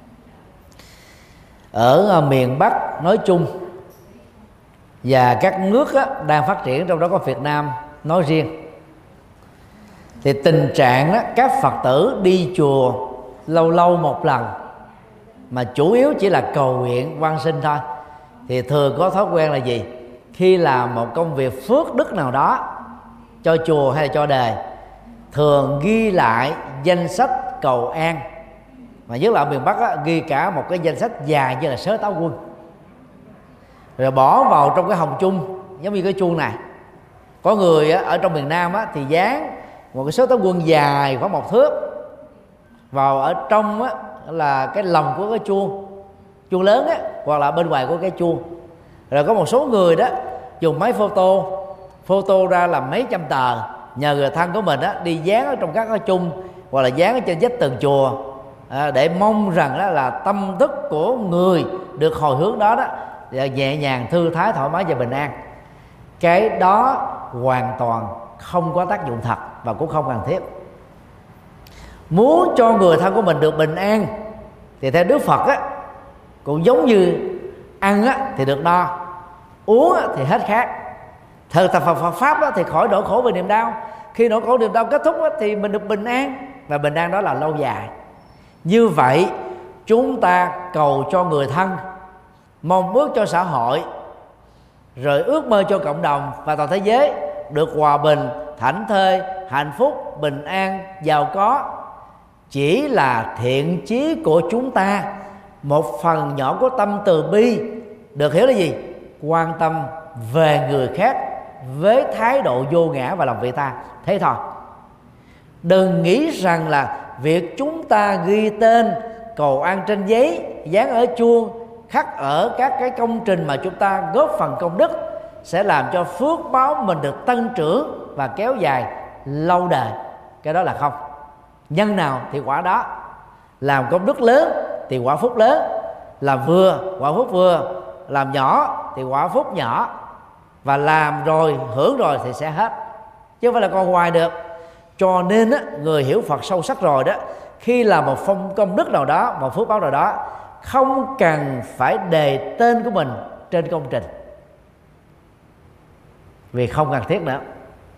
Ở miền Bắc nói chung và các nước á, đang phát triển, trong đó có Việt Nam nói riêng, thì tình trạng đó, các Phật tử đi chùa lâu lâu một lần mà chủ yếu chỉ là cầu nguyện văn sinh thôi, thì thường có thói quen là gì? Khi làm một công việc phước đức nào đó cho chùa hay là cho đời, thường ghi lại danh sách cầu an, mà nhất là ở miền Bắc á, ghi cả một cái danh sách dài như là sớ táo quân, rồi bỏ vào trong cái hồng chung giống như cái chuông này. Có người á, ở trong miền Nam á, thì dán một cái sớ táo quân dài khoảng một thước vào ở trong á, là cái lồng của cái chuông chuông lớn á, hoặc là bên ngoài của cái chuông. Rồi có một số người đó dùng máy photo photo ra làm mấy trăm tờ, nhờ người thân của mình á, đi dán ở trong các cái chung hoặc là dán ở trên vách tường chùa, à, để mong rằng đó là tâm thức của người được hồi hướng đó đó nhẹ nhàng, thư thái, thoải mái và bình an. Cái đó hoàn toàn không có tác dụng thật và cũng không cần thiết. Muốn cho người thân của mình được bình an thì theo Đức Phật á, cũng giống như ăn á, thì được no, uống á, thì hết khát. Thực tập Phật pháp á, thì khỏi nỗi khổ về niềm đau. Khi nỗi khổ niềm đau kết thúc á, thì mình được bình an, và bình an đó là lâu dài. Như vậy chúng ta cầu cho người thân, mong ước cho xã hội, rồi ước mơ cho cộng đồng và toàn thế giới được hòa bình, thảnh thơi, hạnh phúc, bình an, giàu có, chỉ là thiện chí của chúng ta, một phần nhỏ của tâm từ bi, được hiểu là gì? Quan tâm về người khác với thái độ vô ngã và lòng vị tha, thế thôi. Đừng nghĩ rằng là việc chúng ta ghi tên cầu an trên giấy, dán ở chuông, khắc ở các cái công trình mà chúng ta góp phần công đức sẽ làm cho phước báo mình được tăng trưởng và kéo dài lâu đời. Cái đó là không. Nhân nào thì quả đó. Làm công đức lớn thì quả phúc lớn, làm vừa quả phúc vừa, làm nhỏ thì quả phúc nhỏ, và làm rồi hưởng rồi thì sẽ hết, chứ không phải là còn hoài được. Cho nên á, người hiểu Phật sâu sắc rồi đó, khi làm một phong công đức nào đó, một phước báo nào đó, không cần phải đề tên của mình trên công trình, vì không cần thiết nữa.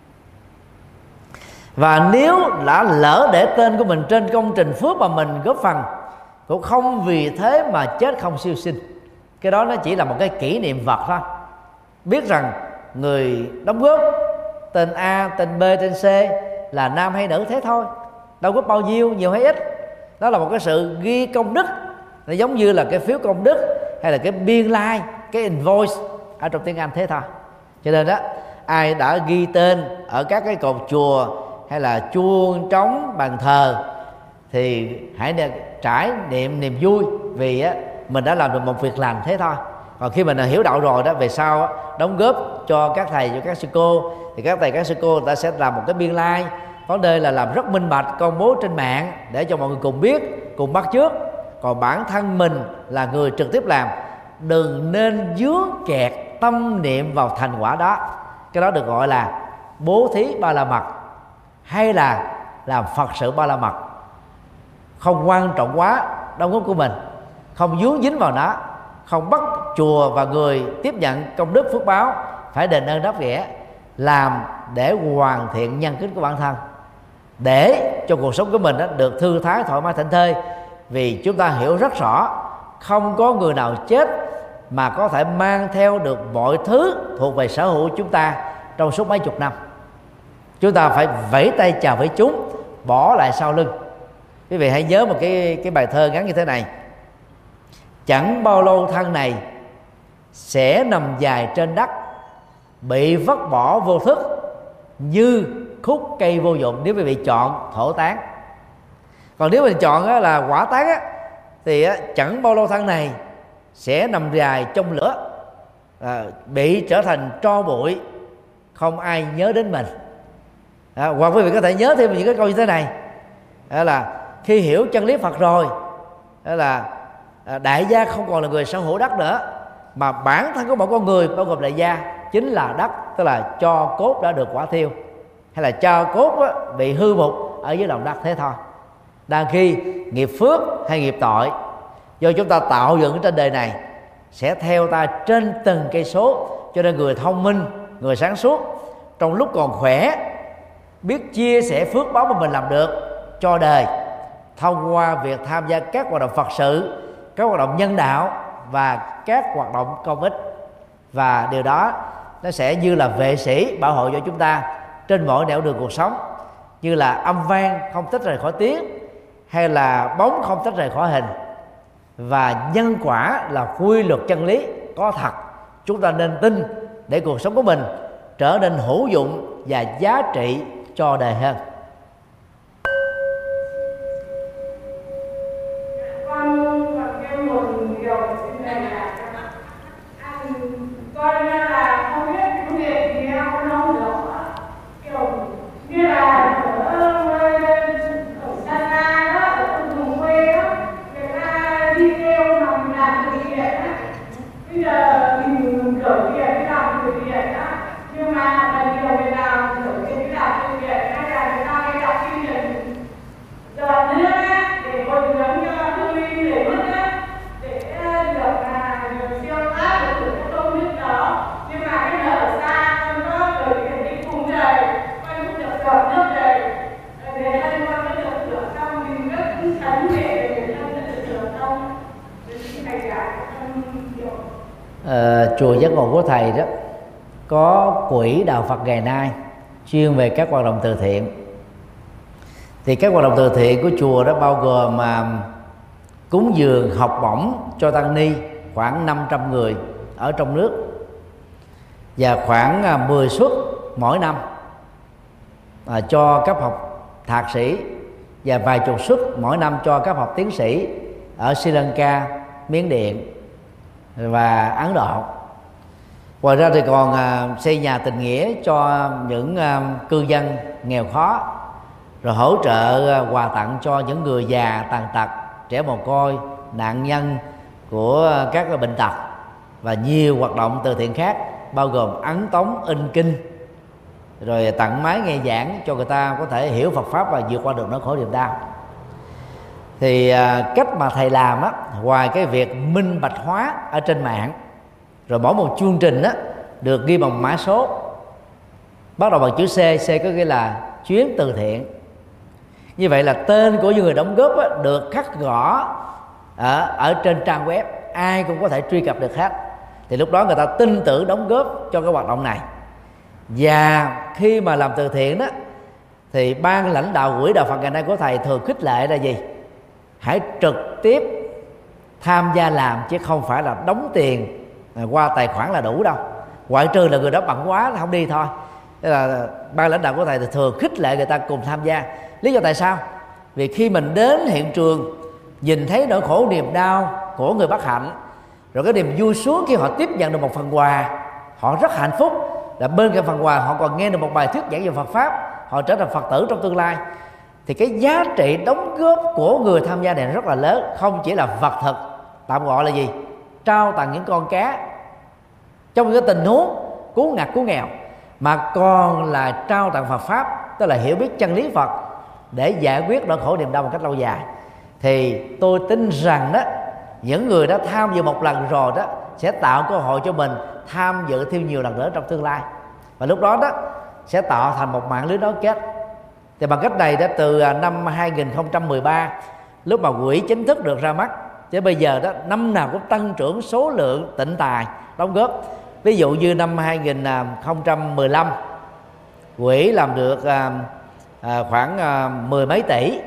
Và nếu đã lỡ để tên của mình trên công trình phước mà mình góp phần, cũng không vì thế mà chết không siêu sinh. Cái đó nó chỉ là một cái kỷ niệm vật thôi. Biết rằng người đóng góp tên A, tên B, tên C là nam hay nữ thế thôi, đâu có bao nhiêu, nhiều hay ít. Đó là một cái sự ghi công đức. Nó giống như là cái phiếu công đức hay là cái biên lai, like, cái invoice ở trong tiếng Anh thế thôi. Cho nên đó, ai đã ghi tên ở các cái cột chùa hay là chuông trống bàn thờ thì hãy trải niệm niềm vui, vì á, mình đã làm được một việc lành thế thôi. Còn khi mình hiểu đạo rồi đó, về sau á, đóng góp cho các thầy, cho các sư cô, thì các thầy, các sư cô ta sẽ làm một cái biên lai, like, có nơi là làm rất minh bạch, công bố trên mạng để cho mọi người cùng biết, cùng bắt chước. Còn bản thân mình là người trực tiếp làm, đừng nên dướng kẹt tâm niệm vào thành quả đó. Cái đó được gọi là bố thí ba la mật, hay là làm Phật sự ba la mật. Không quan trọng quá đóng góp của mình, không dướng dính vào nó, không bắt chùa và người tiếp nhận công đức phước báo phải đền ơn đáp nghĩa, làm để hoàn thiện nhân kính của bản thân, để cho cuộc sống của mình đó được thư thái, thoải mái, thảnh thơi. Vì chúng ta hiểu rất rõ, không có người nào chết mà có thể mang theo được mọi thứ thuộc về sở hữu chúng ta trong suốt mấy chục năm. Chúng ta phải vẫy tay chào với chúng, bỏ lại sau lưng. Quý vị hãy nhớ một cái, cái bài thơ ngắn như thế này: chẳng bao lâu thân này sẽ nằm dài trên đất, bị vứt bỏ vô thức như khúc cây vô dụng. Nếu quý vị chọn thổ tán. Còn nếu mình chọn á, là quả tán á, thì á, chẳng bao lâu thân này sẽ nằm dài trong lửa, à, bị trở thành tro bụi, không ai nhớ đến mình. À, hoặc quý vị có thể nhớ thêm những cái câu như thế này, đó là khi hiểu chân lý Phật rồi, đó là à, đại gia không còn là người sở hữu đất nữa, mà bản thân của một con người bao gồm đại gia chính là đất, tức là cho cốt đã được quả thiêu, hay là cho cốt á, bị hư mục ở dưới lòng đất thế thôi. Đang khi nghiệp phước hay nghiệp tội do chúng ta tạo dựng trên đời này sẽ theo ta trên từng cây số. Cho nên người thông minh, người sáng suốt trong lúc còn khỏe biết chia sẻ phước báo mà mình làm được cho đời thông qua việc tham gia các hoạt động Phật sự, các hoạt động nhân đạo và các hoạt động công ích. Và điều đó nó sẽ như là vệ sĩ bảo hộ cho chúng ta trên mọi nẻo đường cuộc sống, như là âm vang không tách rời khỏi tiếng, hay là bóng không tách rời khỏi hình. Và nhân quả là quy luật chân lý có thật, chúng ta nên tin để cuộc sống của mình trở nên hữu dụng và giá trị cho đời hơn. Con là không biết cái việc gì không nấu được, kiểu như là ở ở xa xa đó, ở vùng quê đó, người ta đi theo lòng làm từ thiện á. Bây giờ mình gửi tiền cái làm từ thiện á, nhưng mà là nhiều người làm gửi tiền cái làm từ thiện, hay là người ta hay đọc kinh điển giờ nữa á, để bồi dưỡng cho thương binh để mất á, để được là được siêu thoát được cái công đức đó. Nhưng mà cái nơi ở xa con có gửi tiền đi cùng đời, con cũng được dọn nước đời để thân con nó được rửa xong, mình rất sẵn để để thân nó được rửa xong. Thầy cả con hiểu. Ờ, chùa Giác Ngộ của thầy đó có quỹ đạo Phật ngày nay chuyên về các hoạt động từ thiện. Thì các hoạt động từ thiện của chùa đó bao gồm mà cúng dường học bổng cho tăng ni khoảng năm trăm người ở trong nước, và khoảng mười suất mỗi năm à, cho cấp học thạc sĩ, và vài chục suất mỗi năm cho cấp học tiến sĩ ở Sri Lanka, Miến Điện và Ấn Độ. Ngoài ra thì còn à, xây nhà tình nghĩa cho những à, cư dân nghèo khó, rồi hỗ trợ à, quà tặng cho những người già tàn tật, trẻ mồ côi, nạn nhân của các bệnh tật và nhiều hoạt động từ thiện khác, bao gồm ấn tống, in kinh, rồi tặng máy nghe giảng cho người ta có thể hiểu Phật pháp và vượt qua được nỗi khổ niềm đau. Thì à, cách mà thầy làm á, ngoài cái việc minh bạch hóa ở trên mạng, rồi mỗi một chương trình á được ghi bằng mã số, bắt đầu bằng chữ C. C có nghĩa là chuyến từ thiện. Như vậy là tên của những người đóng góp á, được khắc gõ ở, ở trên trang web, ai cũng có thể truy cập được hết. Thì lúc đó người ta tin tưởng đóng góp cho cái hoạt động này. Và khi mà làm từ thiện đó, thì ban lãnh đạo quỹ đạo Phật ngày nay của thầy thường khích lệ là gì? Hãy trực tiếp tham gia làm, chứ không phải là đóng tiền qua tài khoản là đủ đâu. Ngoại trừ là người đó bận quá không đi thôi. Thế là ban lãnh đạo của thầy thì thường khích lệ người ta cùng tham gia. Lý do tại sao? Vì khi mình đến hiện trường, nhìn thấy nỗi khổ niềm đau của người bất hạnh, rồi cái niềm vui sướng khi họ tiếp nhận được một phần quà, họ rất hạnh phúc. Là bên cạnh phần quà họ còn nghe được một bài thuyết giảng về Phật pháp, họ trở thành Phật tử trong tương lai. Thì cái giá trị đóng góp của người tham gia này rất là lớn. Không chỉ là vật thực, tạm gọi là gì? Trao tặng những con cá trong cái tình huống cứu ngặt cứu nghèo, mà còn là trao tặng Phật pháp, tức là hiểu biết chân lý Phật để giải quyết nỗi khổ niềm đau một cách lâu dài. Thì tôi tin rằng đó, những người đã tham dự một lần rồi đó sẽ tạo cơ hội cho mình tham dự thêm nhiều lần nữa trong tương lai, và lúc đó đó sẽ tạo thành một mạng lưới nối kết. Thì bằng cách này đó, từ năm hai nghìn không trăm mười ba, lúc mà quỹ chính thức được ra mắt, chứ bây giờ đó năm nào cũng tăng trưởng số lượng tịnh tài đóng góp. Ví dụ như năm hai nghìn không trăm mười lăm, quỹ làm được à, à, khoảng à, mười mấy tỷ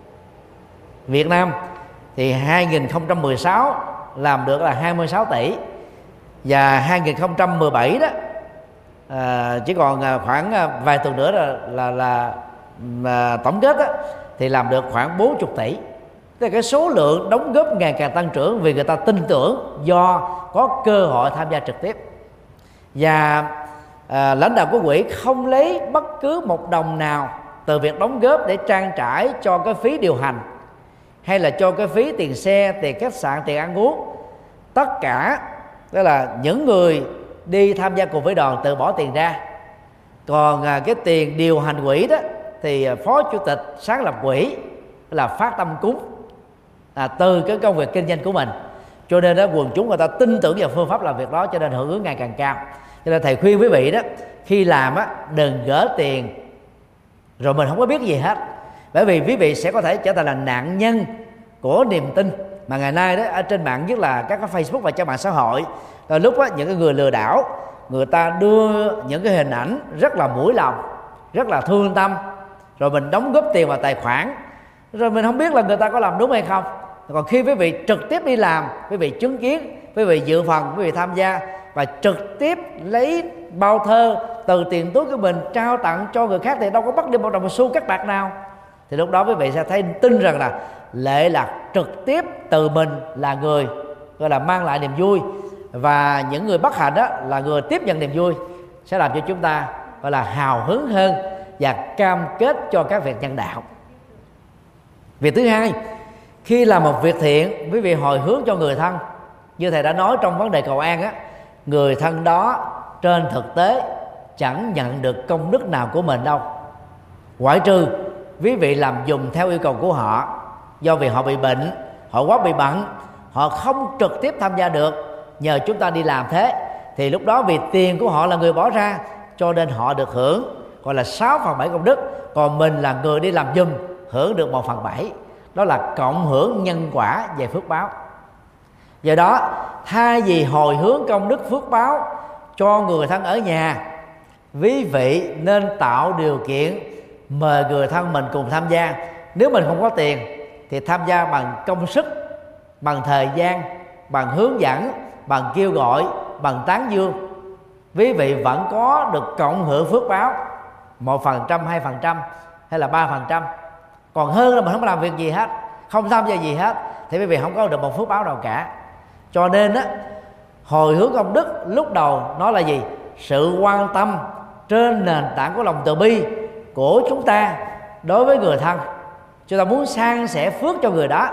Việt Nam, thì hai nghìn không trăm mười sáu làm được là hai mươi sáu tỷ, và hai nghìn không trăm mười bảy đó à, chỉ còn khoảng vài tuần nữa là là, là, là tổng kết đó, thì làm được khoảng bốn mươi tỷ. Tức là cái số lượng đóng góp ngày càng tăng trưởng vì người ta tin tưởng do có cơ hội tham gia trực tiếp. Và à, lãnh đạo của quỹ không lấy bất cứ một đồng nào từ việc đóng góp để trang trải cho cái phí điều hành, hay là cho cái phí tiền xe, tiền khách sạn, tiền ăn uống. Tất cả đó là những người đi tham gia cùng với đoàn tự bỏ tiền ra. Còn à, cái tiền điều hành quỹ đó thì phó chủ tịch sáng lập quỹ là phát tâm cúng à, từ cái công việc kinh doanh của mình. Cho nên đó, quần chúng người ta tin tưởng vào phương pháp làm việc đó, cho nên hưởng ứng ngày càng cao. Cho nên thầy khuyên quý vị đó, khi làm á, đừng gỡ tiền rồi mình không có biết gì hết, bởi vì quý vị sẽ có thể trở thành là nạn nhân của niềm tin mà ngày nay đó ở trên mạng, nhất là các cái Facebook và trang mạng xã hội. Rồi lúc á, những cái người lừa đảo, người ta đưa những cái hình ảnh rất là mũi lòng, rất là thương tâm, rồi mình đóng góp tiền vào tài khoản, rồi mình không biết là người ta có làm đúng hay không. Còn khi quý vị trực tiếp đi làm, quý vị chứng kiến, quý vị dự phần, quý vị tham gia và trực tiếp lấy bao thơ từ tiền túi của mình trao tặng cho người khác, thì đâu có bắt đi một đồng một xu cắt bạc nào. Thì lúc đó quý vị sẽ thấy tin rằng là lệ lạc trực tiếp từ mình là người gọi là mang lại niềm vui, và những người bất hạnh đó là người tiếp nhận niềm vui, sẽ làm cho chúng ta gọi là hào hứng hơn và cam kết cho các việc nhân đạo. Việc thứ hai, khi làm một việc thiện, quý vị hồi hướng cho người thân. Như thầy đã nói trong vấn đề cầu an á, người thân đó trên thực tế chẳng nhận được công đức nào của mình đâu, ngoại trừ quý vị làm dùm theo yêu cầu của họ. Do vì họ bị bệnh, họ quá bị bận, họ không trực tiếp tham gia được, nhờ chúng ta đi làm thế, thì lúc đó vì tiền của họ là người bỏ ra, cho nên họ được hưởng gọi là sáu phần bảy công đức. Còn mình là người đi làm dùm, hưởng được một phần bảy. Đó là cộng hưởng nhân quả về phước báo. Do đó, thay vì hồi hướng công đức phước báo cho người thân ở nhà, quý vị nên tạo điều kiện mời người thân mình cùng tham gia. Nếu mình không có tiền thì tham gia bằng công sức, bằng thời gian, bằng hướng dẫn, bằng kêu gọi, bằng tán dương. Quý vị vẫn có được cộng hưởng phước báo một phần trăm, hai phần trăm hay là ba phần trăm. Còn hơn là mình không làm việc gì hết, không tham gia gì hết, thì quý vị không có được một phước báo nào cả. Cho nên á, hồi hướng công đức lúc đầu nó là gì? Sự quan tâm trên nền tảng của lòng từ bi của chúng ta đối với người thân. Chúng ta muốn san sẻ phước cho người đó,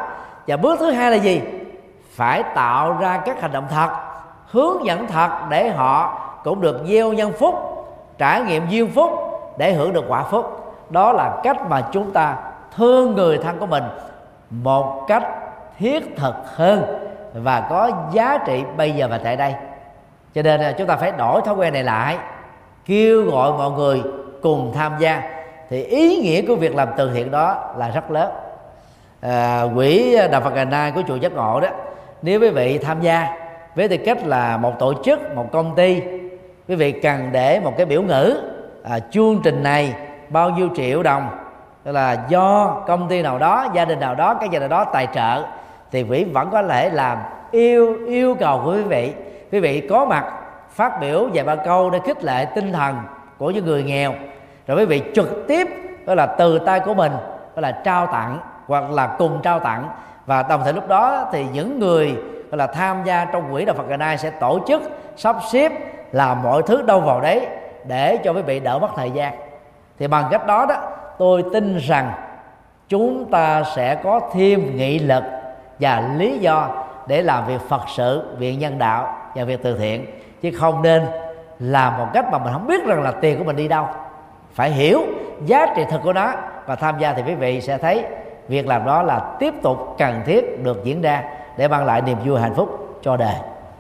Và bước thứ hai là gì? Phải tạo ra các hành động thật, hướng dẫn thật để họ cũng được gieo nhân phúc, trải nghiệm duyên phúc để hưởng được quả phúc. Đó là cách mà chúng ta thương người thân của mình một cách thiết thực hơn và có giá trị bây giờ và tại đây. Cho nên chúng ta phải đổi thói quen này lại, kêu gọi mọi người cùng tham gia, thì ý nghĩa của việc làm từ thiện đó là rất lớn. À, quỹ Đạo Phật ngày nay của chùa Giác Ngộ đó, nếu quý vị tham gia với tư cách là một tổ chức, một công ty, quý vị cần để một cái biểu ngữ à, chương trình này bao nhiêu triệu đồng, tức là do công ty nào đó, gia đình nào đó, cái gia đình đó tài trợ, thì quỹ vẫn có thể làm yêu yêu cầu của quý vị. Quý vị có mặt phát biểu vài ba câu để khích lệ tinh thần của những người nghèo, rồi quý vị trực tiếp đó là từ tay của mình đó là trao tặng hoặc là cùng trao tặng. Và đồng thời lúc đó thì những người đó là tham gia trong quỹ Đạo Phật ngày nay sẽ tổ chức sắp xếp làm mọi thứ đâu vào đấy để cho quý vị đỡ mất thời gian. Thì bằng cách đó đó, tôi tin rằng chúng ta sẽ có thêm nghị lực và lý do để làm việc Phật sự, việc nhân đạo và việc từ thiện, chứ không nên làm một cách mà mình không biết rằng là tiền của mình đi đâu. Phải hiểu giá trị thực của nó và tham gia, thì quý vị sẽ thấy việc làm đó là tiếp tục cần thiết được diễn ra để mang lại niềm vui hạnh phúc cho đời.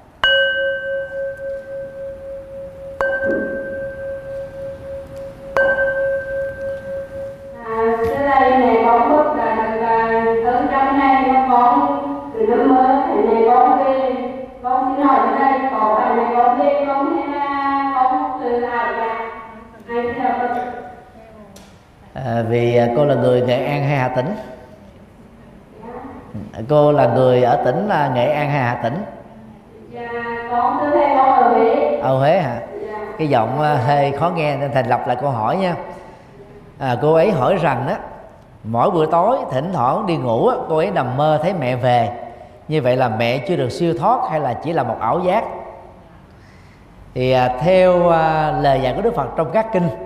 À, vì cô là người Nghệ An hay Hà Tĩnh? Cô là người ở tỉnh là Nghệ An hay Hà Tĩnh? Dạ, con thưa thầy, con ở Huế. Ở Huế hả? Dạ. Cái giọng hơi khó nghe nên thầy lặp lại câu hỏi nha. À, cô ấy hỏi rằng đó, mỗi buổi tối thỉnh thoảng đi ngủ cô ấy nằm mơ thấy mẹ về. Như vậy là mẹ chưa được siêu thoát hay là chỉ là một ảo giác? Thì à, theo à, lời dạy của Đức Phật trong các kinh,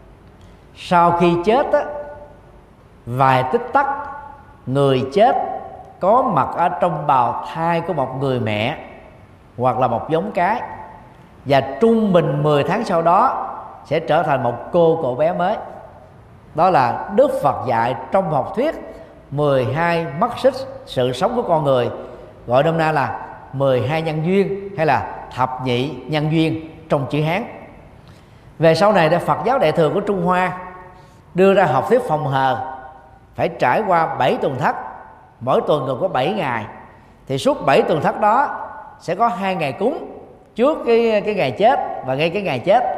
sau khi chết á, vài tích tắc người chết có mặt ở trong bào thai của một người mẹ hoặc là một giống cái, và trung bình mười tháng sau đó sẽ trở thành một cô cậu bé mới. Đó là Đức Phật dạy trong học thuyết mười hai mắt xích sự sống của con người, gọi nôm na là mười hai nhân duyên hay là thập nhị nhân duyên trong chữ Hán. Về sau này để Phật giáo Đại thừa của Trung Hoa đưa ra học thuyết phòng hờ, phải trải qua bảy tuần thất, mỗi tuần gồm có bảy ngày. Thì suốt bảy tuần thất đó sẽ có hai ngày cúng trước cái cái ngày chết và ngay cái ngày chết,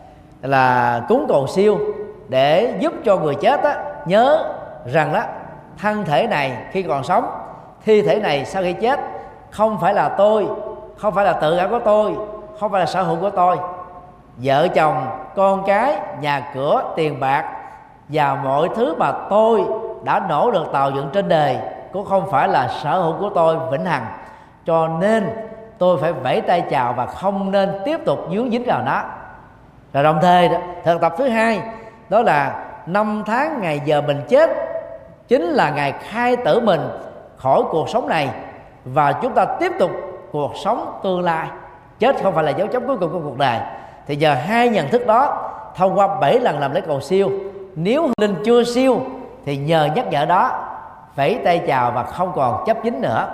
là cúng cầu siêu để giúp cho người chết á, nhớ rằng đó thân thể này khi còn sống, thi thể này sau khi chết không phải là tôi, không phải là tự ngã của tôi, không phải là sở hữu của tôi. Vợ chồng, con cái, nhà cửa, tiền bạc và mọi thứ mà tôi đã nỗ lực tạo dựng trên đời cũng không phải là sở hữu của tôi vĩnh hằng. Cho nên tôi phải vẫy tay chào và không nên tiếp tục dướng dính vào nó. Rồi đồng thời thực tập thứ hai đó là năm tháng ngày giờ mình chết chính là ngày khai tử mình khỏi cuộc sống này, và chúng ta tiếp tục cuộc sống tương lai. Chết không phải là dấu chấm cuối cùng của cuộc đời. Thì giờ hai nhận thức đó thông qua bảy lần làm lễ cầu siêu, nếu linh chưa siêu thì nhờ nhắc nhở đó vẫy tay chào và không còn chấp dính nữa.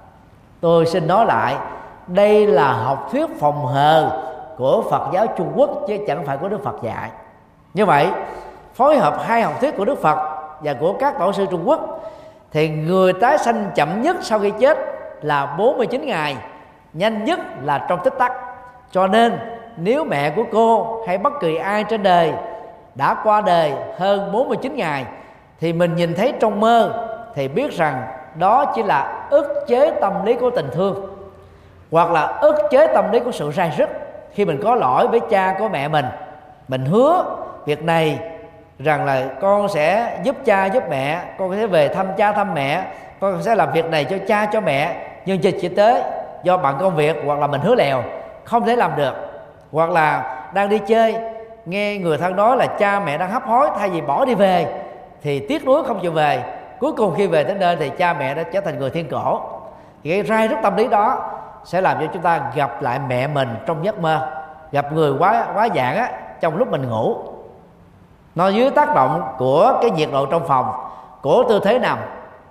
Tôi xin nói lại, đây là học thuyết phòng hờ của Phật giáo Trung Quốc chứ chẳng phải của Đức Phật dạy. Như vậy phối hợp hai học thuyết của Đức Phật và của các tổ sư Trung Quốc, thì người tái sanh chậm nhất sau khi chết là bốn mươi chín ngày, nhanh nhất là trong tích tắc. Cho nên nếu mẹ của cô hay bất kỳ ai trên đời đã qua đời hơn bốn mươi chín ngày thì mình nhìn thấy trong mơ thì biết rằng đó chỉ là ức chế tâm lý của tình thương, hoặc là ức chế tâm lý của sự rai rứt. Khi mình có lỗi với cha của mẹ mình, mình hứa việc này rằng là con sẽ giúp cha giúp mẹ, con sẽ về thăm cha thăm mẹ, con sẽ làm việc này cho cha cho mẹ, nhưng trên thực tế do bận công việc hoặc là mình hứa lèo không thể làm được, hoặc là đang đi chơi nghe người thân nói là cha mẹ đang hấp hối, thay vì bỏ đi về thì tiếc nuối không chịu về, cuối cùng khi về tới nơi thì cha mẹ đã trở thành người thiên cổ. Thì cái rai rứt tâm lý đó sẽ làm cho chúng ta gặp lại mẹ mình trong giấc mơ, gặp người quá quá dạng á trong lúc mình ngủ. Nó dưới tác động của cái nhiệt độ trong phòng, của tư thế nằm,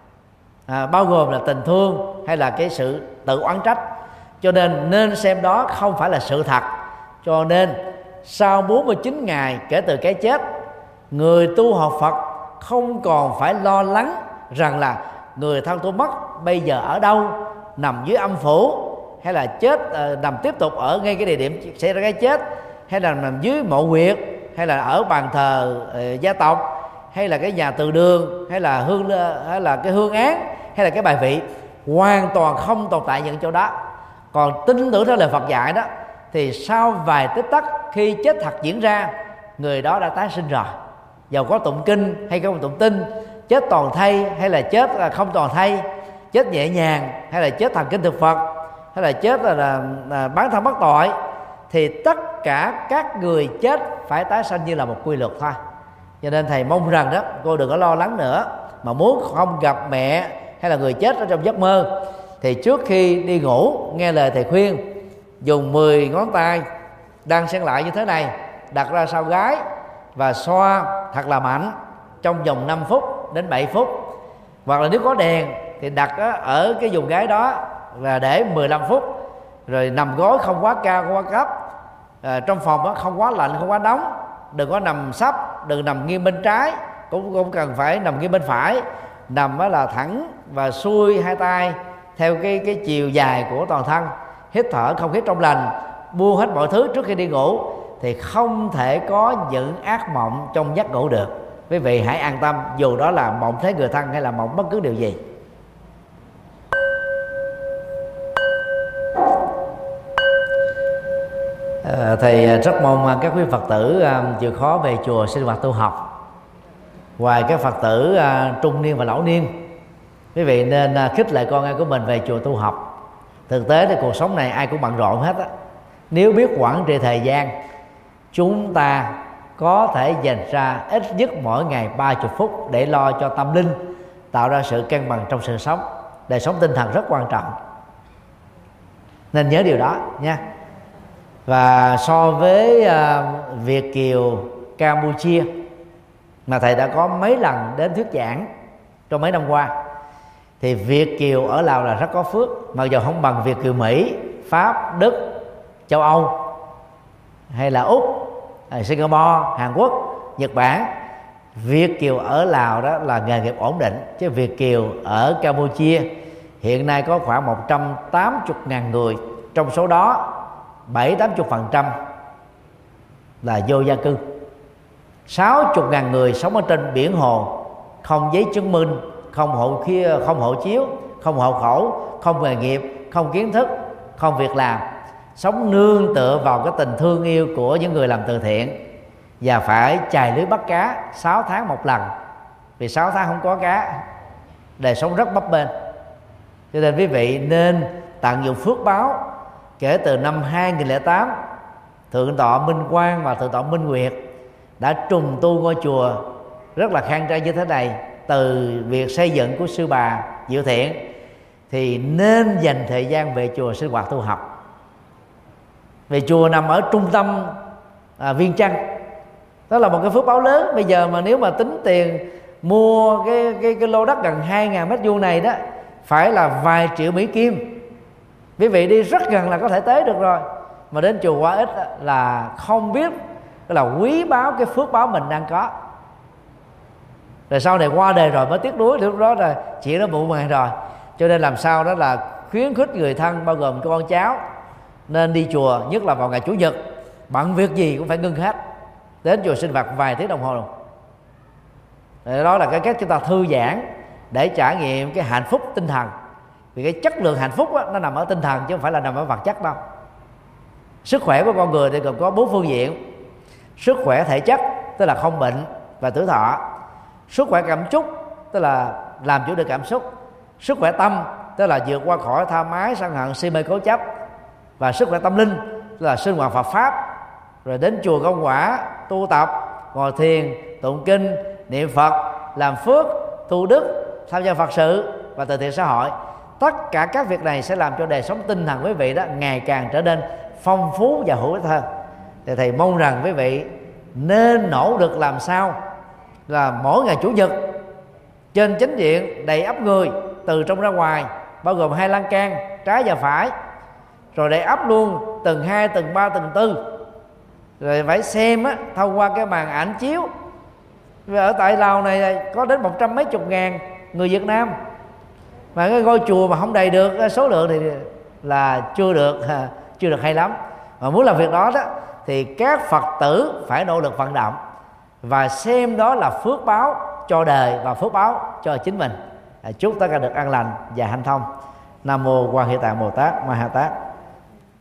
à, bao gồm là tình thương hay là cái sự tự oán trách. Cho nên nên xem đó không phải là sự thật. Cho nên sau bốn mươi chín ngày kể từ cái chết, người tu học Phật không còn phải lo lắng rằng là người thân tôi mất bây giờ ở đâu, nằm dưới âm phủ, hay là chết uh, nằm tiếp tục ở ngay cái địa điểm xảy ra cái chết, hay là nằm dưới mộ huyệt, hay là ở bàn thờ uh, gia tộc, hay là cái nhà từ đường, hay là hương hay là cái hương án, hay là cái bài vị. Hoàn toàn không tồn tại những chỗ đó. Còn tin tưởng theo lời Phật dạy đó, thì sau vài tích tắc khi chết thật diễn ra, người đó đã tái sinh rồi. Dầu có tụng kinh hay không tụng kinh, chết toàn thây hay là chết không toàn thây, chết nhẹ nhàng hay là chết thần kinh thực Phật, hay là chết là, là, là bán thân bất tội, thì tất cả các người chết phải tái sanh như là một quy luật thôi. Cho nên thầy mong rằng đó cô đừng có lo lắng nữa, mà muốn không gặp mẹ hay là người chết ở trong giấc mơ thì trước khi đi ngủ nghe lời thầy khuyên, dùng mười ngón tay đang xen lại như thế này, đặt ra sau gái và xoa thật là mạnh trong vòng năm phút đến bảy phút. Hoặc là nếu có đèn thì đặt ở cái vùng gáy đó và để mười lăm phút, rồi nằm gối không quá cao không quá cấp, à, trong phòng đó không quá lạnh không quá nóng, đừng có nằm sấp, đừng nằm nghiêng bên trái, cũng không cần phải nằm nghiêng bên phải, nằm đó là thẳng và xuôi hai tay theo cái cái chiều dài của toàn thân, hít thở không khí trong lành, buông hết mọi thứ trước khi đi ngủ, thì không thể có những ác mộng trong giấc ngủ được. Quý vị hãy an tâm, dù đó là mộng thấy người thân hay là mộng bất cứ điều gì. À, thầy rất mong các quý Phật tử uh, chịu khó về chùa sinh hoạt tu học. Ngoài các Phật tử uh, trung niên và lão niên, quý vị nên uh, khích lệ con em của mình về chùa tu học. Thực tế thì cuộc sống này ai cũng bận rộn hết á. Nếu biết quản trị thời gian, chúng ta có thể dành ra ít nhất mỗi ngày ba mươi phút để lo cho tâm linh, tạo ra sự cân bằng trong sự sống. Đời sống tinh thần rất quan trọng, nên nhớ điều đó nha. Và so với uh, Việt kiều Campuchia mà thầy đã có mấy lần đến thuyết giảng trong mấy năm qua, thì Việt kiều ở Lào là rất có phước. Mặc dù không bằng Việt kiều Mỹ, Pháp, Đức, châu Âu hay là Úc, Singapore, Hàn Quốc, Nhật Bản, Việt kiều ở Lào đó là nghề nghiệp ổn định. Chứ Việt kiều ở Campuchia hiện nay có khoảng một trăm tám mươi ngàn người, trong số đó bảy tám mươi phần trăm là vô gia cư, sáu mươi ngàn người sống ở trên biển hồ, không giấy chứng minh, không hộ kia, không hộ chiếu, không hộ khẩu, không nghề nghiệp, không kiến thức, không việc làm, sống nương tựa vào cái tình thương yêu của những người làm từ thiện, và phải chài lưới bắt cá sáu tháng một lần, vì sáu tháng không có cá, đời sống rất bấp bênh. Cho nên quý vị nên tận dụng phước báo. Kể từ năm hai nghìn lẻ tám, Thượng tọa Minh Quang và Thượng tọa Minh Nguyệt đã trùng tu ngôi chùa rất là khang trang như thế này. Từ việc xây dựng của sư bà Diệu Thiện, thì nên dành thời gian về chùa sinh hoạt tu học. Về chùa nằm ở trung tâm à, Viên Chăn, đó là một cái phước báo lớn. Bây giờ mà nếu mà tính tiền mua cái cái cái lô đất gần hai ngàn mét vuông này đó, phải là vài triệu Mỹ Kim. Quý vị đi rất gần là có thể tới được rồi, mà đến chùa quá ít là không biết là quý báo cái phước báo mình đang có. Rồi sau này qua đời rồi mới tiếc nuối, lúc đó là chuyện nó muộn màng rồi. Cho nên làm sao đó là khuyến khích người thân, bao gồm con cháu, nên đi chùa, nhất là vào ngày Chủ nhật, bận việc gì cũng phải ngưng hết, đến chùa sinh hoạt vài tiếng đồng hồ luôn. Đó là cái cách chúng ta thư giãn để trải nghiệm cái hạnh phúc tinh thần. Vì cái chất lượng hạnh phúc đó, nó nằm ở tinh thần chứ không phải là nằm ở vật chất đâu. Sức khỏe của con người thì gồm có bốn phương diện: sức khỏe thể chất, tức là không bệnh và tuổi thọ; sức khỏe cảm xúc, tức là làm chủ được cảm xúc; sức khỏe tâm, tức là vượt qua khỏi tha mái, sân hận, si mê, cố chấp; và sức khỏe tâm linh, tức là sinh hoạt Phật pháp, rồi đến chùa công quả, tu tập, ngồi thiền, tụng kinh, niệm Phật, làm phước, tu đức, tham gia Phật sự và từ thiện xã hội. Tất cả các việc này sẽ làm cho đời sống tinh thần quý vị đó ngày càng trở nên phong phú và hữu ích hơn. Thì thầy mong rằng quý vị nên nỗ lực làm sao là mỗi ngày Chủ nhật trên chánh điện đầy ắp người từ trong ra ngoài, bao gồm hai lan can trái và phải, rồi đầy ắp luôn tầng hai, tầng ba, tầng tư, rồi phải xem á, thông qua cái màn ảnh chiếu. Vì ở tại Lào này có đến một trăm mấy chục ngàn người Việt Nam, mà cái ngôi chùa mà không đầy được số lượng thì là chưa được chưa được hay lắm. Mà muốn làm việc đó đó thì các Phật tử phải nỗ lực vận động và xem đó là phước báo cho đời và phước báo cho chính mình. Chúc tất cả được an lành và hanh thông. Nam mô Quan Hệ Tạng Bồ Tát Ma Ha Tát.